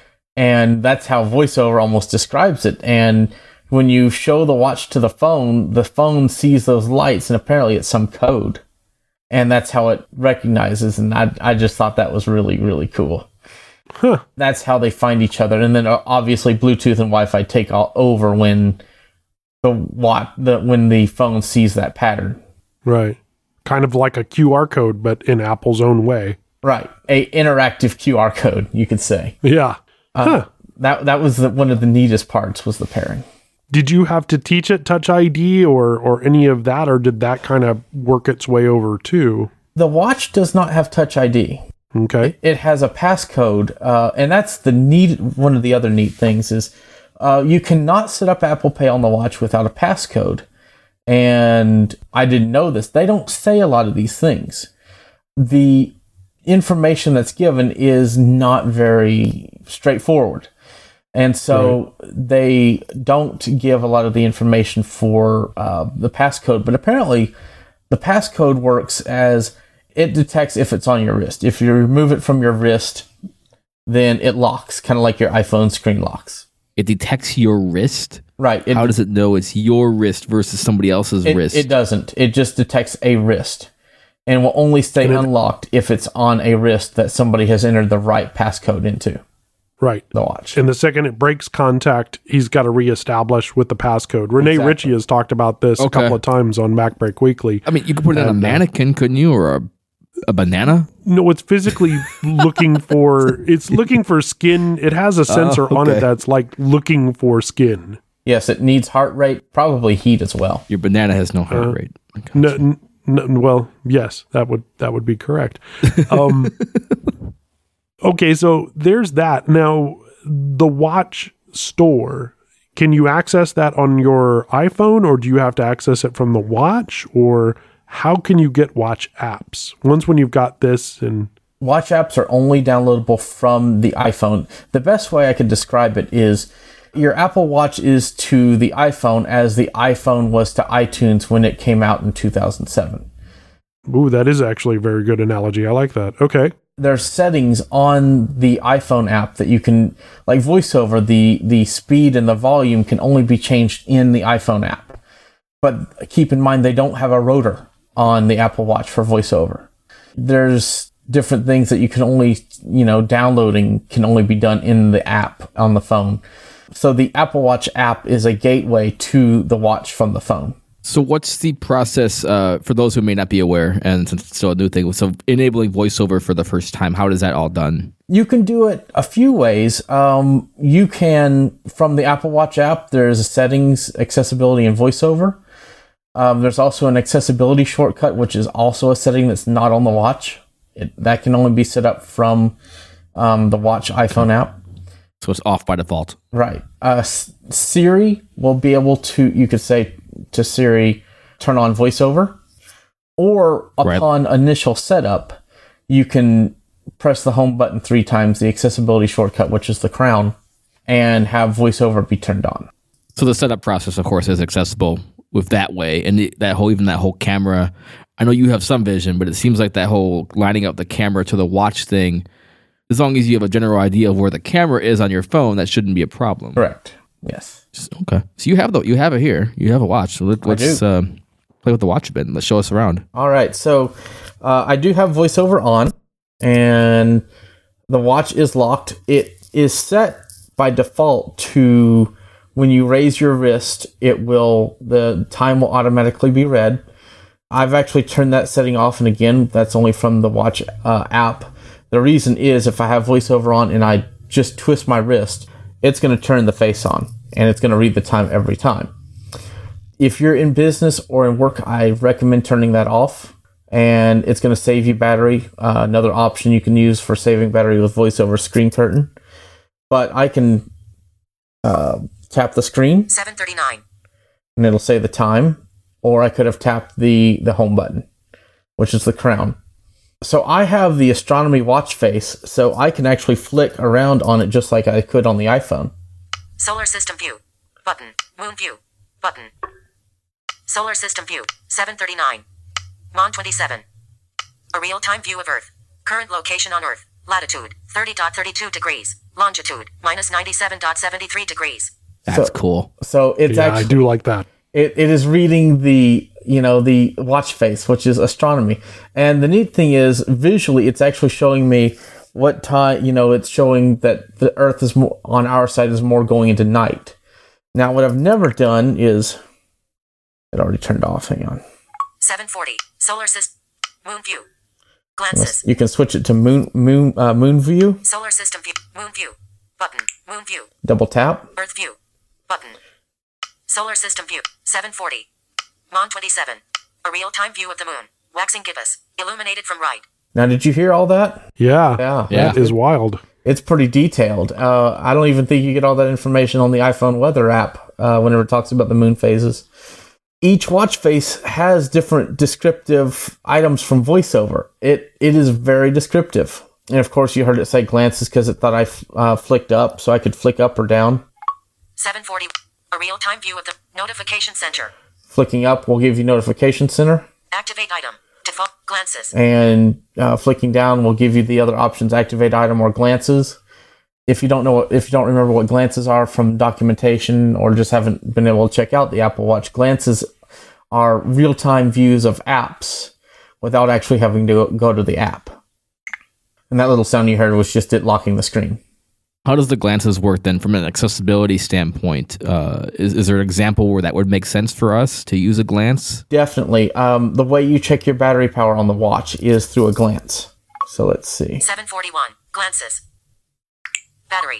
And that's how VoiceOver almost describes it. And when you show the watch to the phone, the phone sees those lights, and apparently it's some code. And that's how it recognizes. And I, I just thought that was really, really cool. Huh. That's how they find each other. And then uh, obviously Bluetooth and Wi-Fi take all over when the what the when the phone sees that pattern. Right. Kind of like a Q R code, but in Apple's own way. Right. A interactive Q R code, you could say. Yeah. Uh, Huh. That that was the, one of the neatest parts was the pairing. Did you have to teach it Touch I D or or any of that, or did that kind of work its way over too? The watch does not have Touch I D. Okay. It has a passcode, uh, and that's the neat. One of the other neat things is uh, you cannot set up Apple Pay on the watch without a passcode. And I didn't know this. They don't say a lot of these things. The information that's given is not very straightforward. And so right. they don't give a lot of the information for uh, the passcode. But apparently the passcode works as it detects if it's on your wrist. If you remove it from your wrist, then it locks, kind of like your iPhone screen locks. It detects your wrist? Right. It, How does it know it's your wrist versus somebody else's it, wrist? It doesn't. It just detects a wrist and will only stay it, unlocked if it's on a wrist that somebody has entered the right passcode into. Right. The watch. And the second it breaks contact, he's got to reestablish with the passcode. Renee Exactly. Ritchie has talked about this Okay. a couple of times on MacBreak Weekly. I mean, you could put it on a And, uh, mannequin, couldn't you? Or a, a banana? No, it's physically looking for, it's looking for skin. It has a sensor Oh, on it okay. that's like looking for skin. Yes, it needs heart rate, probably heat as well. Your banana has no heart Uh, rate. Okay. No, n- n- well, yes, that would that would be correct. Um, okay, so there's that. Now, the watch store, can you access that on your iPhone, or do you have to access it from the watch, or how can you get watch apps once when you've got this? And Watch apps are only downloadable from the iPhone. The best way I could describe it is your Apple Watch is to the iPhone as the iPhone was to iTunes when it came out in two thousand seven. ooh, that is actually a very good analogy. I like that. Okay. There's settings on the iPhone app that you can, like VoiceOver, the, the speed and the volume can only be changed in the iPhone app. But keep in mind, they don't have a rotor on the Apple Watch for VoiceOver. There's different things that you can only, you know, downloading can only be done in the app on the phone. So the Apple Watch app is a gateway to the watch from the phone. So what's the process uh, for those who may not be aware, and since it's still a new thing, so enabling VoiceOver for the first time, how does that all done? You can do it a few ways. Um, you can, from the Apple Watch app, there's a settings, accessibility, and VoiceOver. Um, there's also an accessibility shortcut, which is also a setting that's not on the watch. It, that can only be set up from um, the watch iPhone app. So it's off by default. Right. Uh, S- Siri will be able to, you could say to Siri, turn on VoiceOver. Or upon right. initial setup, you can press the home button three times, the accessibility shortcut, which is the crown, and have VoiceOver be turned on. So the setup process, of course, is accessible with that way. And the, that whole, even that whole camera, I know you have some vision, but it seems like that whole lining up the camera to the watch thing, as long as you have a general idea of where the camera is on your phone, that shouldn't be a problem. Correct. Yes. Just, okay. So you have the you have it here. You have a watch. So let, let's uh, play with the watch a bit. And let's show us around. All right. So uh, I do have VoiceOver on, and the watch is locked. It is set by default to when you raise your wrist, it will the time will automatically be read. I've actually turned that setting off, and again, that's only from the watch uh, app. The reason is if I have VoiceOver on and I just twist my wrist, it's going to turn the face on and it's going to read the time every time. If you're in business or in work, I recommend turning that off, and it's going to save you battery. Uh, another option you can use for saving battery with VoiceOver, screen curtain. But I can uh, tap the screen, seven thirty-nine, and it'll say the time, or I could have tapped the, the home button, which is the crown. So I have the astronomy watch face, so I can actually flick around on it just like I could on the iPhone. Solar system view. Button. Moon view. Button. Solar system view. seven thirty-nine. Mon twenty-seven. A real-time view of Earth. Current location on Earth. Latitude, thirty point three two degrees. Longitude, minus ninety-seven point seven three degrees. That's So- cool. So it's yeah, actually... I do like that. It, it is reading the, you know, the watch face, which is astronomy. And the neat thing is, visually, it's actually showing me what time, you know, it's showing that the Earth is more, on our side is more going into night. Now, what I've never done is, it already turned off, hang on. seven forty. Solar system. Moon view. Glances. You can switch it to moon, moon, uh, moon view, Solar system view. Moon view. Button. Moon view. double tap. Earth view. Button. Solar system view. seven forty. Mon twenty-seven. A real-time view of the moon. Waxing gibbous. Illuminated from right. Now, did you hear all that? Yeah. Yeah. Yeah. That is wild. It's pretty detailed. Uh, I don't even think you get all that information on the iPhone weather app uh, whenever it talks about the moon phases. Each watch face has different descriptive items from VoiceOver. It It is very descriptive. And of course, you heard it say glances because it thought I f- uh, flicked up, so I could flick up or down. seven forty. A real-time view of the notification center. Flicking up will give you Notification Center. Activate item. Default glances. And uh, flicking down will give you the other options: activate item or glances. If you don't know, what, if you don't remember what glances are from documentation, or just haven't been able to check out the Apple Watch, glances are real-time views of apps without actually having to go to the app. And that little sound you heard was just it locking the screen. How does the glances work then from an accessibility standpoint? Uh, is, is there an example where that would make sense for us to use a glance? Definitely. Um, the way you check your battery power on the watch is through a glance. So let's see. seven forty-one. Glances. Battery.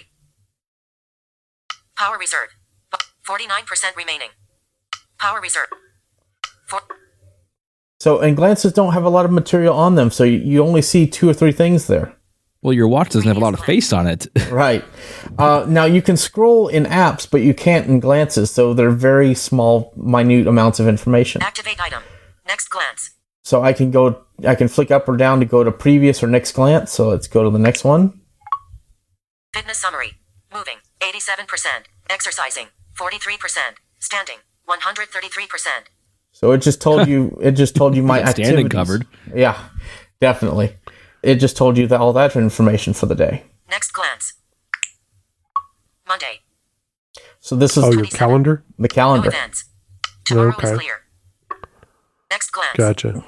Power reserve. forty-nine percent remaining. Power reserve. Four. So, and glances don't have a lot of material on them, so you, you only see two or three things there. Well, your watch doesn't have a lot of face on it. Right. Uh, now, you can scroll in apps, but you can't in glances, so they're very small, minute amounts of information. Activate item. Next glance. So I can go, I can flick up or down to go to previous or next glance, so let's go to the next one. Fitness summary. Moving. eighty-seven percent. Exercising. forty-three percent. Standing. one hundred thirty-three percent. So it just told you, it just told you my Got activities. standing covered. Yeah, definitely. It just told you that all that information for the day. Next glance. Monday. So this is Oh, your twenty-seven. calendar? the No calendar. events. Tomorrow Okay. is clear. Next glance. Gotcha.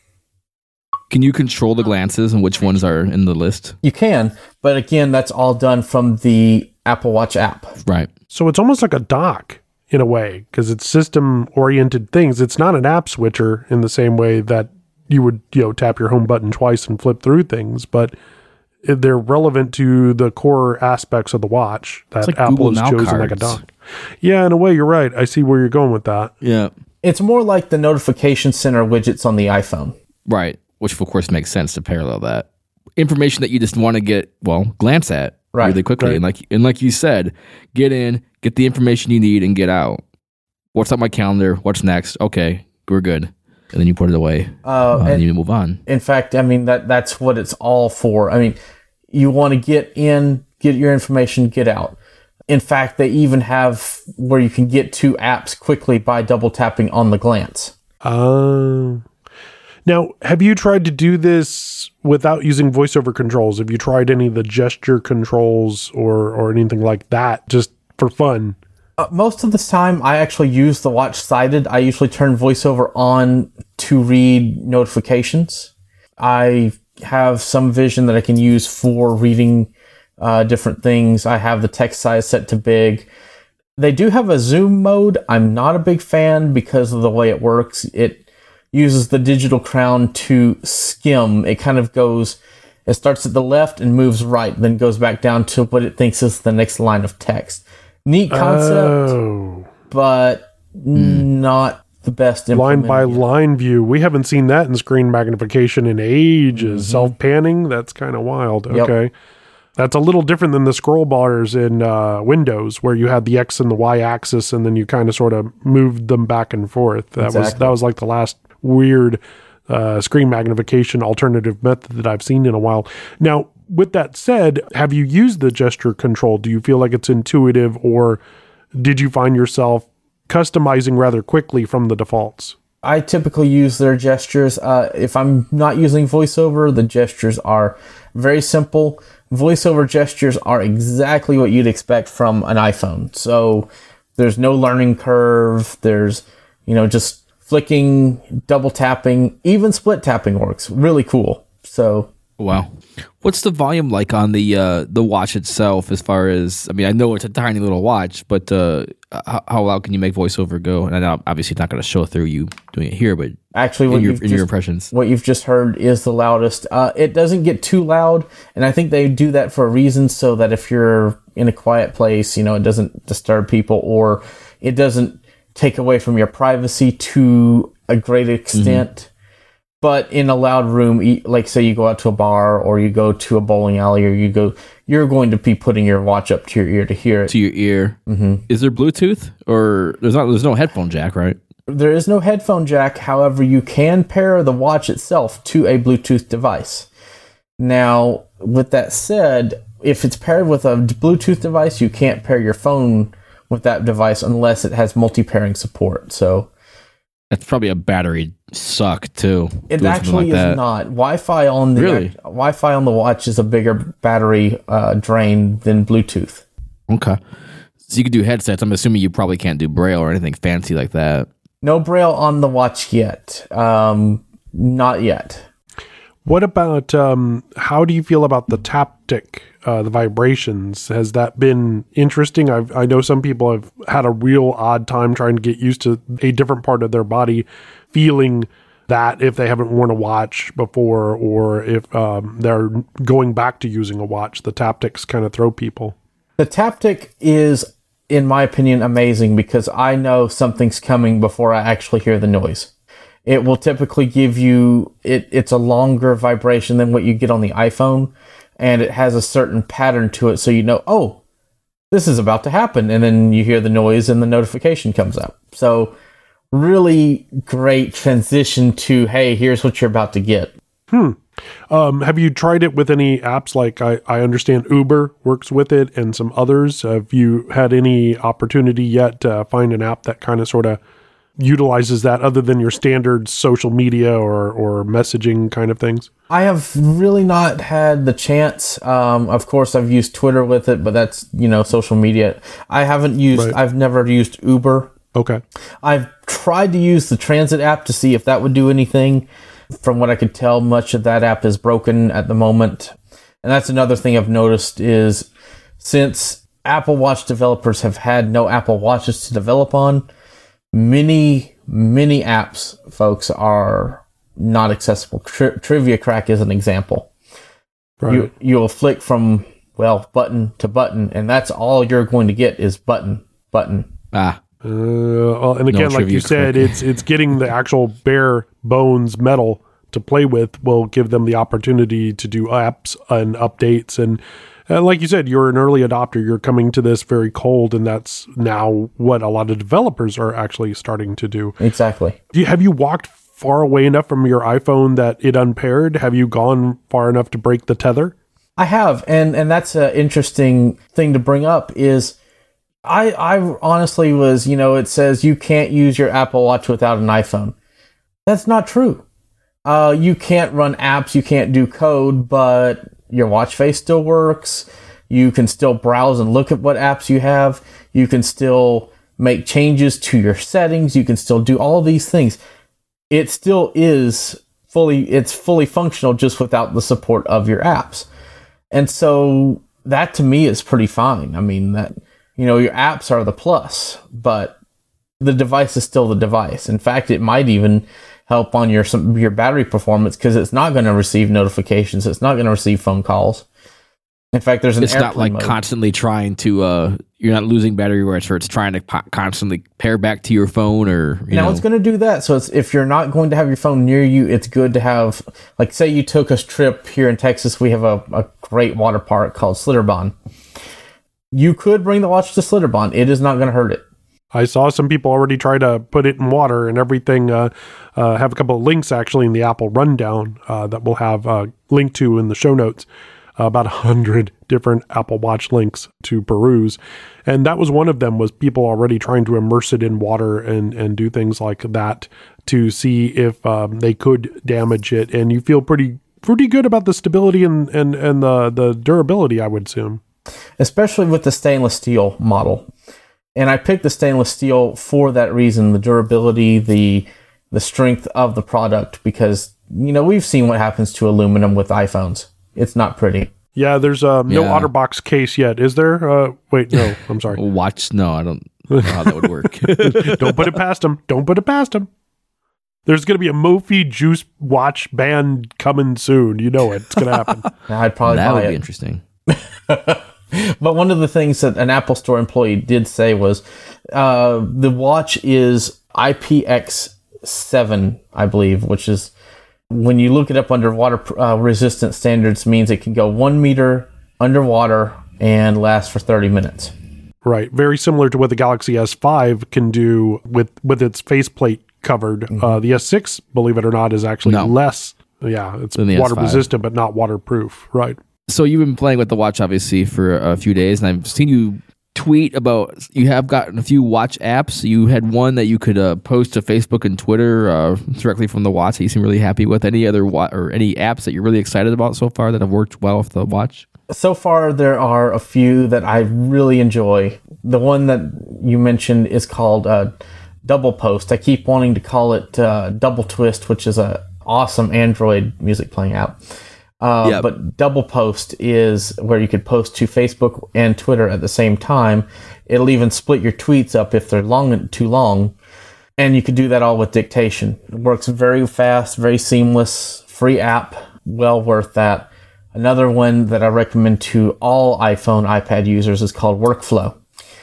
Can you control the glances and which ones are in the list? You can, but again, that's all done from the Apple Watch app. Right. So it's almost like a dock in a way, because it's system-oriented things. It's not an app switcher in the same way that you would, you know, tap your home button twice and flip through things, but they're relevant to the core aspects of the watch that like Apple Google has Now chosen like a cards. dock. Yeah, in a way, you're right. I see where you're going with that. Yeah. It's more like the notification center widgets on the iPhone. Right. Which, of course, makes sense to parallel that. Information that you just want to get, well, glance at Right, really quickly. right. And like and like you said, get in, get the information you need, and get out. What's on my calendar? What's next? Okay, we're good. And then you put it away. Uh, and and you move on. in fact, I mean, that that's what it's all for. I mean, you want to get in, get your information, get out. In fact, they even have where you can get to apps quickly by double tapping on the glance. Uh, now, have you tried to do this without using voiceover controls? Have you tried any of the gesture controls or, or anything like that, just for fun? Uh, most of the time, I actually use the watch sighted. I usually turn VoiceOver on to read notifications. I have some vision that I can use for reading uh, different things. I have the text size set to big. They do have a zoom mode. I'm not a big fan because of the way it works. It uses the digital crown to skim. It kind of goes, it starts at the left and moves right, then goes back down to what it thinks is the next line of text. Neat concept, Oh, but not the best line by implemented yet. line view. We haven't seen that in screen magnification in ages. Self panning, that's kind of wild. Yep. Okay. That's a little different than the scroll bars in uh, Windows, where you had the X and the Y axis, and then you kind of sort of moved them back and forth. That was Exactly. that was like the last weird uh, screen magnification alternative method that I've seen in a while. Now, with that said, have you used the gesture control? Do you feel like it's intuitive, or did you find yourself customizing rather quickly from the defaults? I typically use their gestures. Uh, if I'm not using VoiceOver, the gestures are very simple. VoiceOver gestures are exactly what you'd expect from an iPhone. So there's no learning curve. There's, you know, just flicking, double tapping, even split tapping works. Really cool. So Wow. What's the volume like on the uh, the watch itself? As far as, I mean, I know it's a tiny little watch, but uh, how, how loud can you make VoiceOver go? And I know obviously it's not going to show through you doing it here, but actually, in what your you've in your just- impressions. what you've just heard is the loudest. Uh, it doesn't get too loud, and I think they do that for a reason, so that if you're in a quiet place, you know, it doesn't disturb people, or it doesn't take away from your privacy to a great extent. Mm-hmm. But in a loud room, like say you go out to a bar or you go to a bowling alley or you go, you're going to be putting your watch up to your ear to hear it. To your ear. Mm-hmm. Is there Bluetooth or there's not? There's no headphone jack, right? There is no headphone jack. However, you can pair the watch itself to a Bluetooth device. Now, with that said, if it's paired with a Bluetooth device, you can't pair your phone with that device unless it has multi-pairing support. So that's probably a battery suck too. It actually like is that. not. Wi-Fi on the really? uh, Wi-Fi on the watch is a bigger battery uh, drain than Bluetooth. Okay, so you could do headsets. I'm assuming you probably can't do Braille or anything fancy like that. No Braille on the watch yet. Um, not yet. What about um, how do you feel about the taptic, uh, the vibrations? Has that been interesting? I've, I know some people have had a real odd time trying to get used to a different part of their body feeling that if they haven't worn a watch before, or if um, they're going back to using a watch, the taptics kind of throw people. The taptic is, in my opinion, amazing because I know something's coming before I actually hear the noise. It will typically give you, it, it's a longer vibration than what you get on the iPhone, and it has a certain pattern to it, so you know, oh, this is about to happen, and then you hear the noise and the notification comes up. So really great transition to, hey, here's what you're about to get. Hmm. Um, have you tried it with any apps? Like I, I understand Uber works with it and some others. Have you had any opportunity yet to find an app that kind of sort of utilizes that other than your standard social media or, or messaging kind of things? I have really not had the chance. Um, of course, I've used Twitter with it, but that's, you know, social media. I haven't used, Right. I've never used Uber. Okay. I've tried to use the Transit app to see if that would do anything. From what I could tell, much of that app is broken at the moment. And that's another thing I've noticed is since Apple Watch developers have had no Apple Watches to develop on, many, many apps, folks, are not accessible. Tri- Trivia Crack is an example. Right. You, you'll flick from, well, button to button, and that's all you're going to get is button, button. Ah. Uh, well, and again, No like you trivia said, crack. it's it's getting the actual bare bones metal to play with will give them the opportunity to do apps and updates. And, and like you said, you're an early adopter. You're coming to this very cold, and that's now what a lot of developers are actually starting to do. Exactly. Do you, have you walked far away enough from your iPhone that it unpaired? Have you gone far enough to break the tether? I have, and and that's an interesting thing to bring up is I I honestly was, you know, it says you can't use your Apple Watch without an iPhone. That's not true. Uh, you can't run apps, you can't do code, but your watch face still works. You can still browse and look at what apps you have. You can still make changes to your settings. You can still do all these things. It still is fully, it's fully functional just without the support of your apps. And so that to me is pretty fine. I mean, that, you know, your apps are the plus, but the device is still the device. In fact, it might even help on your some, your battery performance because it's not going to receive notifications. It's not going to receive phone calls. In fact, there's an It's not airplane like mode. constantly trying to, uh, you're not losing battery where it's, where it's trying to po- constantly pair back to your phone or, you now know. it's going to do that. So it's, if you're not going to have your phone near you, it's good to have, like say you took a trip here in Texas, we have a, a great water park called Slitterbahn. You could bring the watch to Slitterbahn. It is not going to hurt it. I saw some people already try to put it in water and everything. Uh, uh, have a couple of links actually in the Apple Rundown uh, that we'll have uh, linked to in the show notes. Uh, about a hundred different Apple Watch links to peruse, and that was one of them. Was people already trying to immerse it in water and and do things like that to see if um, they could damage it. And you feel pretty pretty good about the stability and and and the the durability, I would assume, especially with the stainless steel model. And I picked the stainless steel for that reason, the durability, the the strength of the product, because, you know, we've seen what happens to aluminum with iPhones. It's not pretty. Yeah, there's um, no Yeah. OtterBox case yet, is there? Uh, wait, no, I'm sorry. Watch? No, I don't know how that would work. Don't put it past them. Don't put it past them. There's going to be a Mophie Juice watch band coming soon. You know it. It's going to happen. I'd probably That buy would it. be interesting. But one of the things that an Apple Store employee did say was uh, the watch is I P X seven, I believe, which is, when you look it up under water uh, resistant standards, means it can go one meter underwater and last for thirty minutes. Right. Very similar to what the Galaxy S five can do with, with its faceplate covered. Mm-hmm. Uh, the S six, believe it or not, is actually no. less. Yeah, it's water resistant, but not waterproof. Right. So you've been playing with the watch, obviously, for a few days, and I've seen you tweet about, you have gotten a few watch apps. You had one that you could uh, post to Facebook and Twitter uh, directly from the watch that you seem really happy with. Any other wa- or any apps that you're really excited about so far that have worked well with the watch? So far, there are a few that I really enjoy. The one that you mentioned is called uh, Double Post. I keep wanting to call it uh, Double Twist, which is a awesome Android music playing app. Uh, yep. But Double Post is where you could post to Facebook and Twitter at the same time. It'll even split your tweets up if they're long too long. And you could do that all with dictation. It works very fast, very seamless, free app, well worth that. Another one that I recommend to all iPhone, iPad users is called Workflow.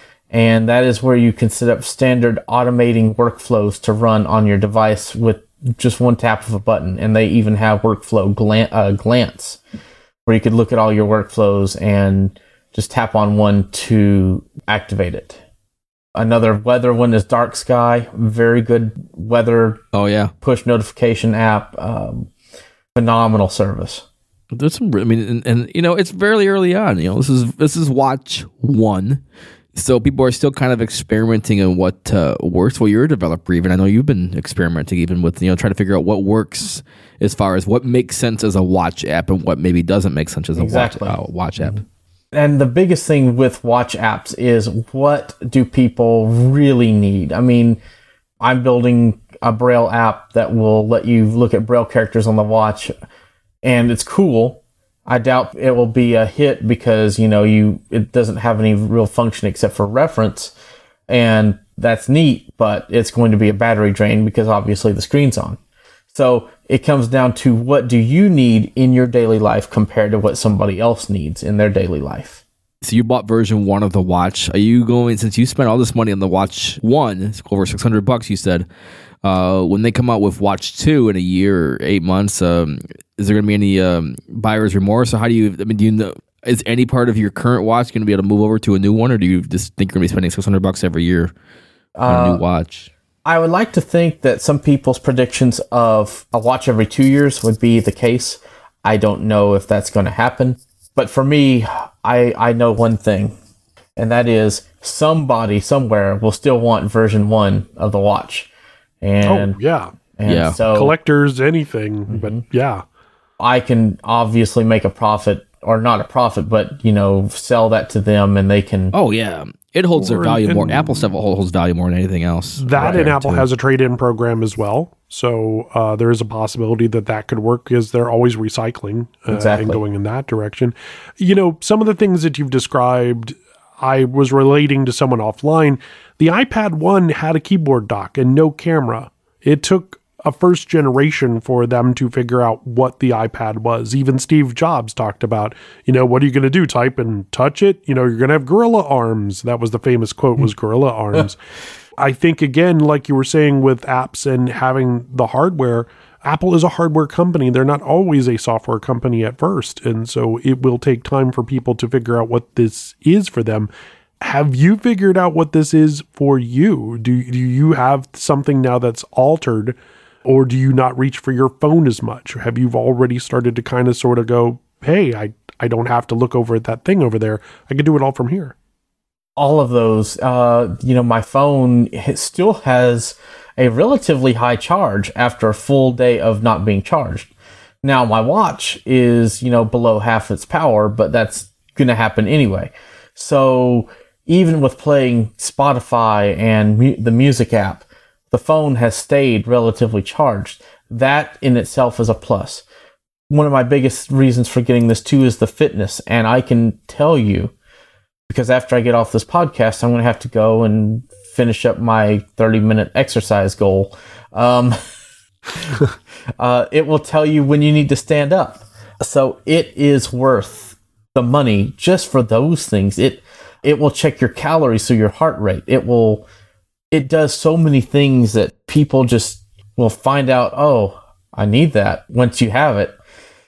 And that is where you can set up standard automating workflows to run on your device with just one tap of a button. And they even have workflow glan- uh, glance, where you could look at all your workflows and just tap on one to activate it. Another weather one is Dark Sky. Very good weather. Oh yeah, push notification app. Um, phenomenal service. There's some, I mean, and, and you know, it's fairly early on. You know, this is this is Watch One. So people are still kind of experimenting on what uh, works. Well, you're a developer even. I know you've been experimenting even with, you know, trying to figure out what works as far as what makes sense as a watch app and what maybe doesn't make sense as a exactly. watch, uh, watch app. And the biggest thing with watch apps is, what do people really need? I mean, I'm building a Braille app that will let you look at Braille characters on the watch, and it's cool. I doubt it will be a hit because, you know, you it doesn't have any real function except for reference, and that's neat, but it's going to be a battery drain because obviously the screen's on. So it comes down to, what do you need in your daily life compared to what somebody else needs in their daily life? So you bought version one of the watch. Are you going, since you spent all this money on the watch one, it's over six hundred bucks, you said, uh, when they come out with watch two in a year or eight months, um, is there going to be any um, buyer's remorse? So how do you, I mean, do you know, is any part of your current watch going to be able to move over to a new one, or do you just think you're going to be spending six hundred bucks every year on uh, a new watch? I would like to think that some people's predictions of a watch every two years would be the case. I don't know if that's going to happen. But for me, I, I know one thing, and that is somebody somewhere will still want version one of the watch. And oh, yeah. And yeah. so, collectors, anything, mm-hmm. but yeah. I can obviously make a profit, or not a profit, but, you know, sell that to them, and they can. Oh, yeah. It holds their value more. Apple stuff holds value more than anything else. That right and Apple too. has a trade-in program as well. So uh, there is a possibility that that could work, because they're always recycling uh, exactly. and going in that direction. You know, some of the things that you've described, I was relating to someone offline. The iPad one had a keyboard dock and no camera. It took a first generation for them to figure out what the iPad was. Even Steve Jobs talked about, you know, what are you going to do? Type and touch it? You know, you're going to have gorilla arms. That was the famous quote, was gorilla arms. I think, again, like you were saying with apps and having the hardware, Apple is a hardware company. They're not always a software company at first. And so it will take time for people to figure out what this is for them. Have you figured out what this is for you? Do, do you have something now that's altered, or do you not reach for your phone as much? Or have you already started to kind of sort of go, hey, I, I don't have to look over at that thing over there. I can do it all from here. All of those, uh, you know, my phone still has a relatively high charge after a full day of not being charged. Now, my watch is, you know, below half its power, but that's going to happen anyway. So even with playing Spotify and mu- the music app, the phone has stayed relatively charged. That in itself is a plus. One of my biggest reasons for getting this too is the fitness. And I can tell you, because after I get off this podcast, I'm going to have to go and finish up my thirty minute exercise goal. Um, uh, it will tell you when you need to stand up. So it is worth the money just for those things. It it will check your calories, so your heart rate. It will it does so many things that people just will find out, oh, I need that. Once you have it,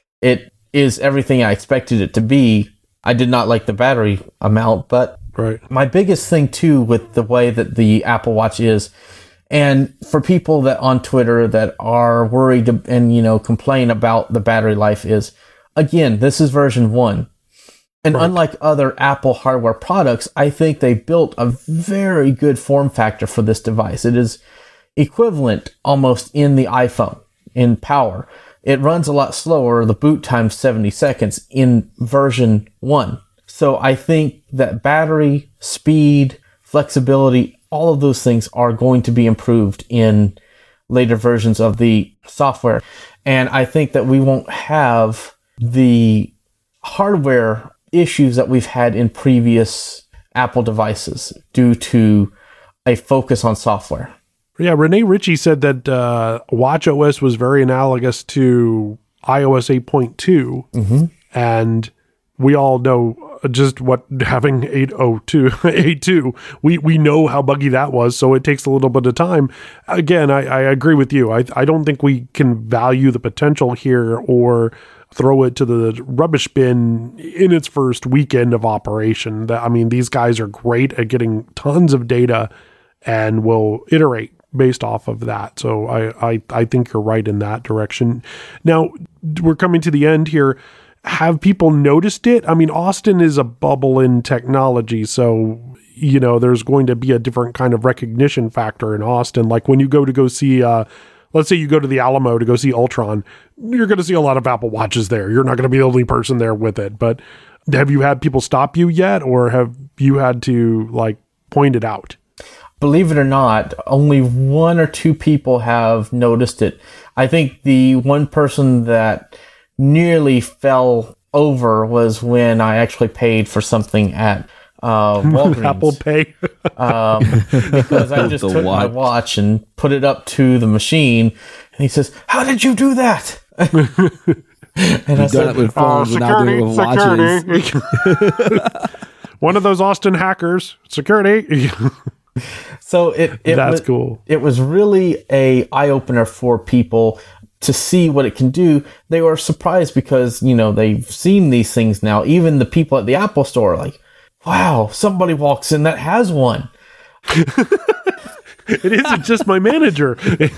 it is everything I expected it to be. I did not like the battery amount, but right. My biggest thing too with the way that the Apple Watch is, and for people that on Twitter that are worried and, you know, complain about the battery life is, again, this is version one. And right. Unlike other Apple hardware products, I think they built a very good form factor for this device. It is equivalent almost in the iPhone in power. It runs a lot slower. The boot time's seventy seconds in version one. So I think that battery, speed, flexibility, all of those things are going to be improved in later versions of the software. And I think that we won't have the hardware issues that we've had in previous Apple devices due to a focus on software. Yeah, Rene Ritchie said that uh, watchOS was very analogous to iOS eight point two, Mm-hmm. and we all know just what having eight oh two, eight two, we, we know how buggy that was, so it takes a little bit of time. Again, I, I agree with you. I, I don't think we can value the potential here or throw it to the rubbish bin in its first weekend of operation. That, I mean, these guys are great at getting tons of data and will iterate based off of that. So I, I, I think you're right in that direction. Now, we're coming to the end here. Have people noticed it? I mean, Austin is a bubble in technology, so, you know, there's going to be a different kind of recognition factor in Austin. Like when you go to go see, uh, let's say you go to the Alamo to go see Ultron, you're going to see a lot of Apple Watches there. You're not going to be the only person there with it. But have you had people stop you yet, or have you had to, like, point it out? Believe it or not, only one or two people have noticed it. I think the one person that nearly fell over was when I actually paid for something at uh, Walgreens. Apple Pay. um, because I just The took my watch. watch and put it up to the machine, and he says, "How did you do that?" and I You've done said, it with phones, but now doing it with watches. One of those Austin hackers, security. So it, it That's was, cool. It was really a eye opener for people to see what it can do. They were surprised because, you know, they've seen these things now. Even the people at the Apple store are like, wow, somebody walks in that has one. It isn't just my manager.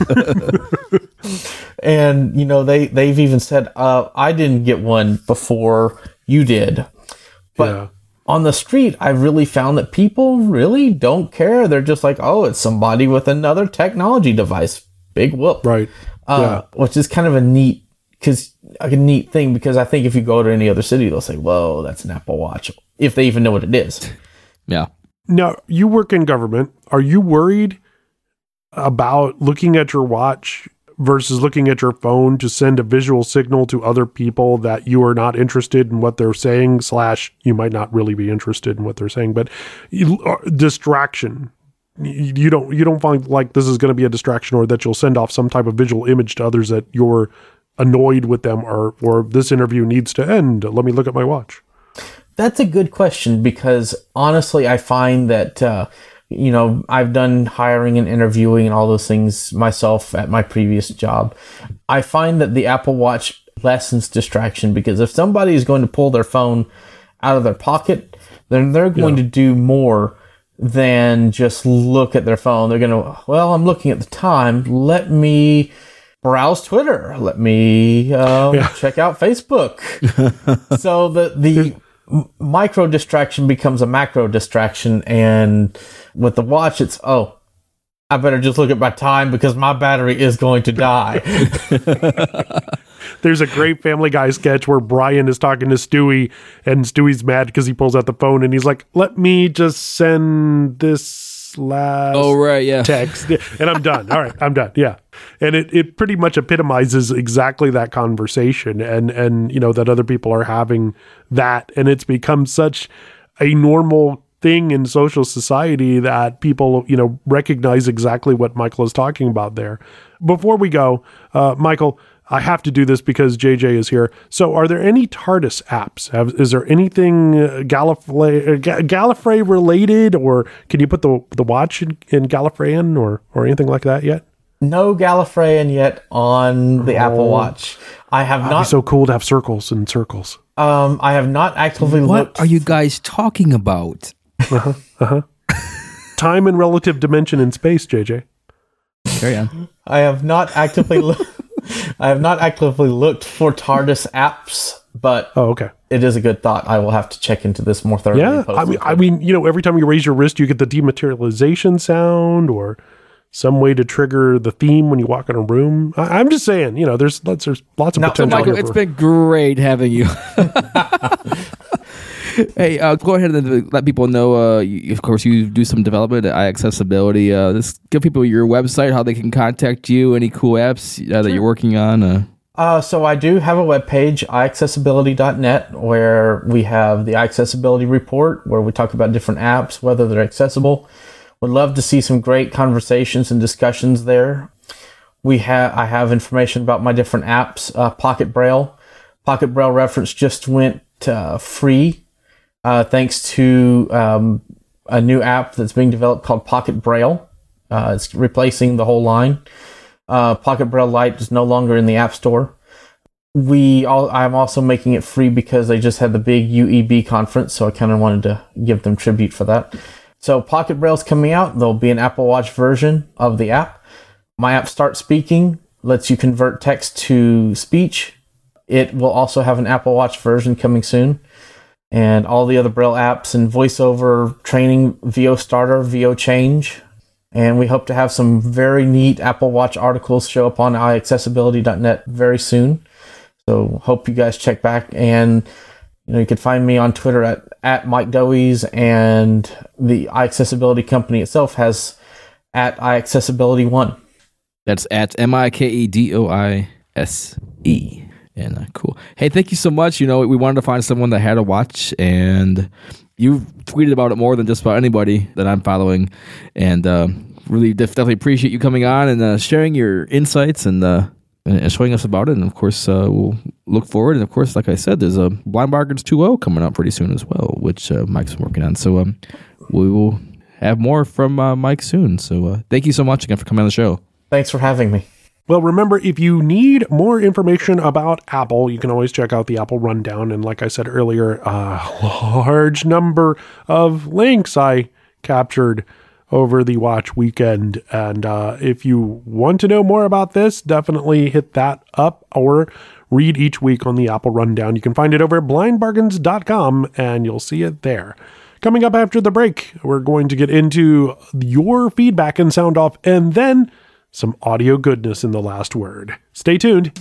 And, you know, they, they've even said, uh, I didn't get one before you did. But Yeah. on the street, I really found that people really don't care. They're just like, oh, it's somebody with another technology device. Big whoop. Right. Uh, which is kind of a neat, because a neat thing, because I think if you go to any other city, they'll say, whoa, that's an Apple Watch, if they even know what it is. Yeah. Now, you work in government. Are you worried about looking at your watch versus looking at your phone to send a visual signal to other people that you are not interested in what they're saying, slash you might not really be interested in what they're saying, but you, uh, distraction? You, you don't you don't find like this is going to be a distraction, or that you'll send off some type of visual image to others that you're annoyed with them, or or this interview needs to end. Let me look at my watch. That's a good question, because honestly, I find that, uh, you know, I've done hiring and interviewing and all those things myself at my previous job. I find that the Apple Watch lessens distraction, because if somebody is going to pull their phone out of their pocket, then they're going Yeah. to do more than just look at their phone. They're going to, well, I'm looking at the time. Let me browse Twitter. Let me um, Yeah. check out Facebook. So the the m- micro distraction becomes a macro distraction, and with the watch, it's oh, I better just look at my time because my battery is going to die. There's a great Family Guy sketch where Brian is talking to Stewie, and Stewie's mad because he pulls out the phone and he's like, let me just send this last Oh, right. Yeah. text and I'm done. All right, I'm done. Yeah. And it, it pretty much epitomizes exactly that conversation, and, and, you know, that other people are having that. And it's become such a normal thing in social society that people, you know, recognize exactly what Michael is talking about there. Before we go, uh, Michael, I have to do this because J J is here. So are there any TARDIS apps? Have, is there anything uh, Gallifrey, uh, Ga- Gallifrey related, or can you put the the watch in, in Gallifreyan or, or anything like that yet? No Gallifreyan yet on the Oh. Apple Watch. I have It'd be not. so cool to have circles and circles. um, I have not actively What looked. are you guys talking about? Time and relative dimension in space, J J. Carry on. I have not actively. Lo- I have not actively looked for TARDIS apps, but Oh, okay. it is a good thought. I will have to check into this more thoroughly. Yeah, I mean, I mean, you know, every time you raise your wrist, you get the dematerialization sound, or some way to trigger the theme when you walk in a room. I, I'm just saying, you know, there's lots, there's lots of Now, potential. Michael, here it's for- been great having you. Hey, uh, go ahead and let people know. Uh, you, of course, you do some development at iAccessibility. Uh, just give people your website, how they can contact you, any cool apps uh, that you're working on. Uh. Uh, so I do have a webpage, i accessibility dot net, where we have the iAccessibility report, where we talk about different apps, whether they're accessible. Would love to see some great conversations and discussions there. We have I have information about my different apps. Uh, Pocket Braille, Pocket Braille Reference just went uh, free, uh, thanks to um, a new app that's being developed called Pocket Braille. Uh, it's replacing the whole line. Uh, Pocket Braille Lite is no longer in the App Store. We all, I'm also making it free because they just had the big U E B conference, so I kind of wanted to give them tribute for that. So Pocket Braille's coming out. There'll be an Apple Watch version of the app. My app Start Speaking lets you convert text to speech. It will also have an Apple Watch version coming soon. And all the other Braille apps and voiceover training, V O Starter, V O Change. And we hope to have some very neat Apple Watch articles show up on i accessibility dot net very soon. So hope you guys check back. And you know, you can find me on Twitter at, at Mike Dowies, and the iAccessibility company itself has at iAccessibility one. That's at M I K E D O I S E. And uh, cool. Hey, thank you so much. You know, we wanted to find someone that had a watch, and you've tweeted about it more than just about anybody that I'm following. And uh, really def- definitely appreciate you coming on and uh, sharing your insights and uh, and showing us about it. And of course, uh, we'll look forward. And of course, like I said, there's a Blind Bargains two point oh coming out pretty soon as well, which uh, Mike's working on. So um, we will have more from uh, Mike soon. So uh, thank you so much again for coming on the show. Thanks for having me. Well, remember, if you need more information about Apple, you can always check out the Apple Rundown. And like I said earlier, a large number of links I captured over the watch weekend. And uh, if you want to know more about this, definitely hit that up or read each week on the Apple Rundown. You can find it over at blind bargains dot com, and you'll see it there. Coming up after the break, we're going to get into your feedback and sound off, and then some audio goodness in the last word. Stay tuned.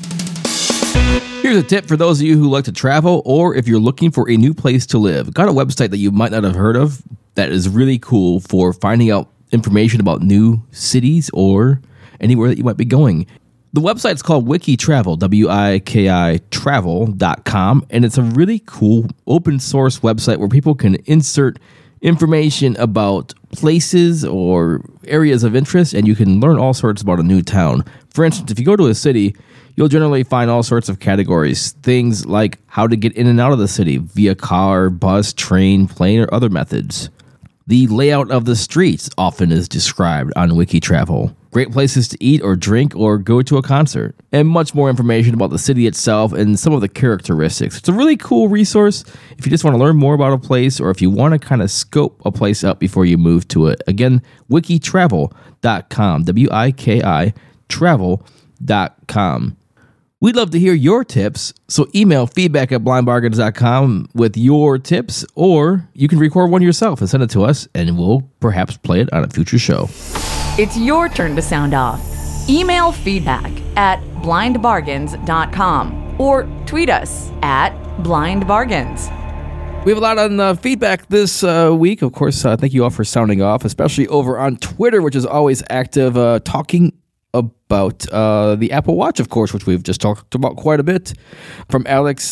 Here's a tip for those of you who like to travel, or if you're looking for a new place to live. Got a website that you might not have heard of that is really cool for finding out information about new cities or anywhere that you might be going. The website's called Wiki Travel, W I K I travel dot com, and it's a really cool open source website where people can insert information about places or areas of interest, and you can learn all sorts about a new town. For instance, if you go to a city, you'll generally find all sorts of categories. Things like how to get in and out of the city via car, bus, train, plane, or other methods. The layout of the streets often is described on Wiki Travel. Great places to eat or drink or go to a concert. And much more information about the city itself and some of the characteristics. It's a really cool resource if you just want to learn more about a place or if you want to kind of scope a place up before you move to it. Again, wiki travel dot com, W I K I travel dot com. We'd love to hear your tips, so email feedback at blind bargains dot com with your tips, or you can record one yourself and send it to us, and we'll perhaps play it on a future show. It's your turn to sound off. Email feedback at blind bargains dot com or tweet us at blind bargains. We have a lot on uh, feedback this uh, week. Of course, uh, thank you all for sounding off, especially over on Twitter, which is always active, uh, talking about uh, the Apple Watch, of course, which we've just talked about quite a bit. From Alex,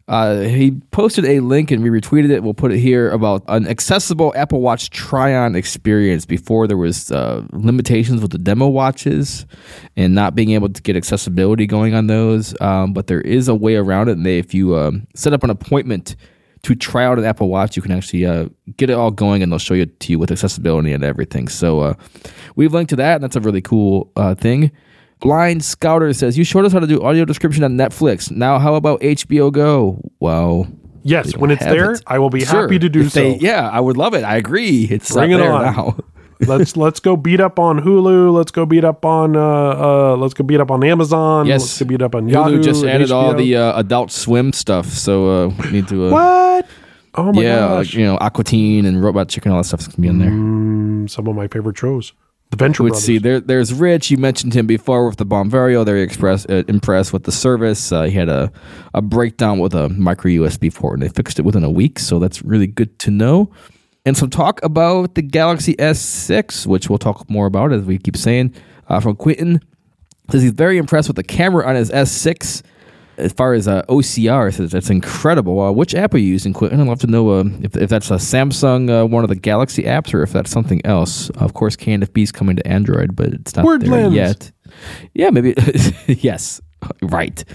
Uh, he posted a link and we retweeted it. We'll put it here about an accessible Apple Watch try-on experience. Before there was uh, limitations with the demo watches and not being able to get accessibility going on those. Um, but there is a way around it. And they, if you um, set up an appointment to try out an Apple Watch, you can actually uh, get it all going and they'll show it to you with accessibility and everything. So uh, we've linked to that, and that's a really cool uh, thing. Blind Scouter says, you showed us how to do audio description on Netflix. Now, how about H B O Go? Well, yes, when it's there, it. I will be Sure. happy to do If so. they, yeah, I would love it. I agree. It's Bring not it there on. now. let's let's go beat up on Hulu. Let's go beat up on uh, uh let's go beat up on Amazon. Yes. Let's go beat up on Yahoo. Hulu just and added all H B O. the uh, Adult Swim stuff, so uh, we need to. Uh, what? Oh my yeah, gosh! like, you know, Aqua Teen and Robot Chicken, all that stuff's gonna be in there. Mm, some of my favorite shows. The Venture Let's Brothers. see. There, there's Rich. You mentioned him before with the Bomvario. They're express, uh, impressed with the service. Uh, he had a, a breakdown with a micro U S B port, and they fixed it within a week. So that's really good to know. And some talk about the Galaxy S six, which we'll talk more about as we keep saying. Uh, from Quentin, says he's very impressed with the camera on his S six. As far as uh, O C R, says that's incredible. Uh, which app are you using, Quentin? I'd love to know uh, if, if that's a Samsung, uh, one of the Galaxy apps, or if that's something else. Of course, K N F B is coming to Android, but it's not there Wordlands. yet. Yeah, maybe. Yes, right.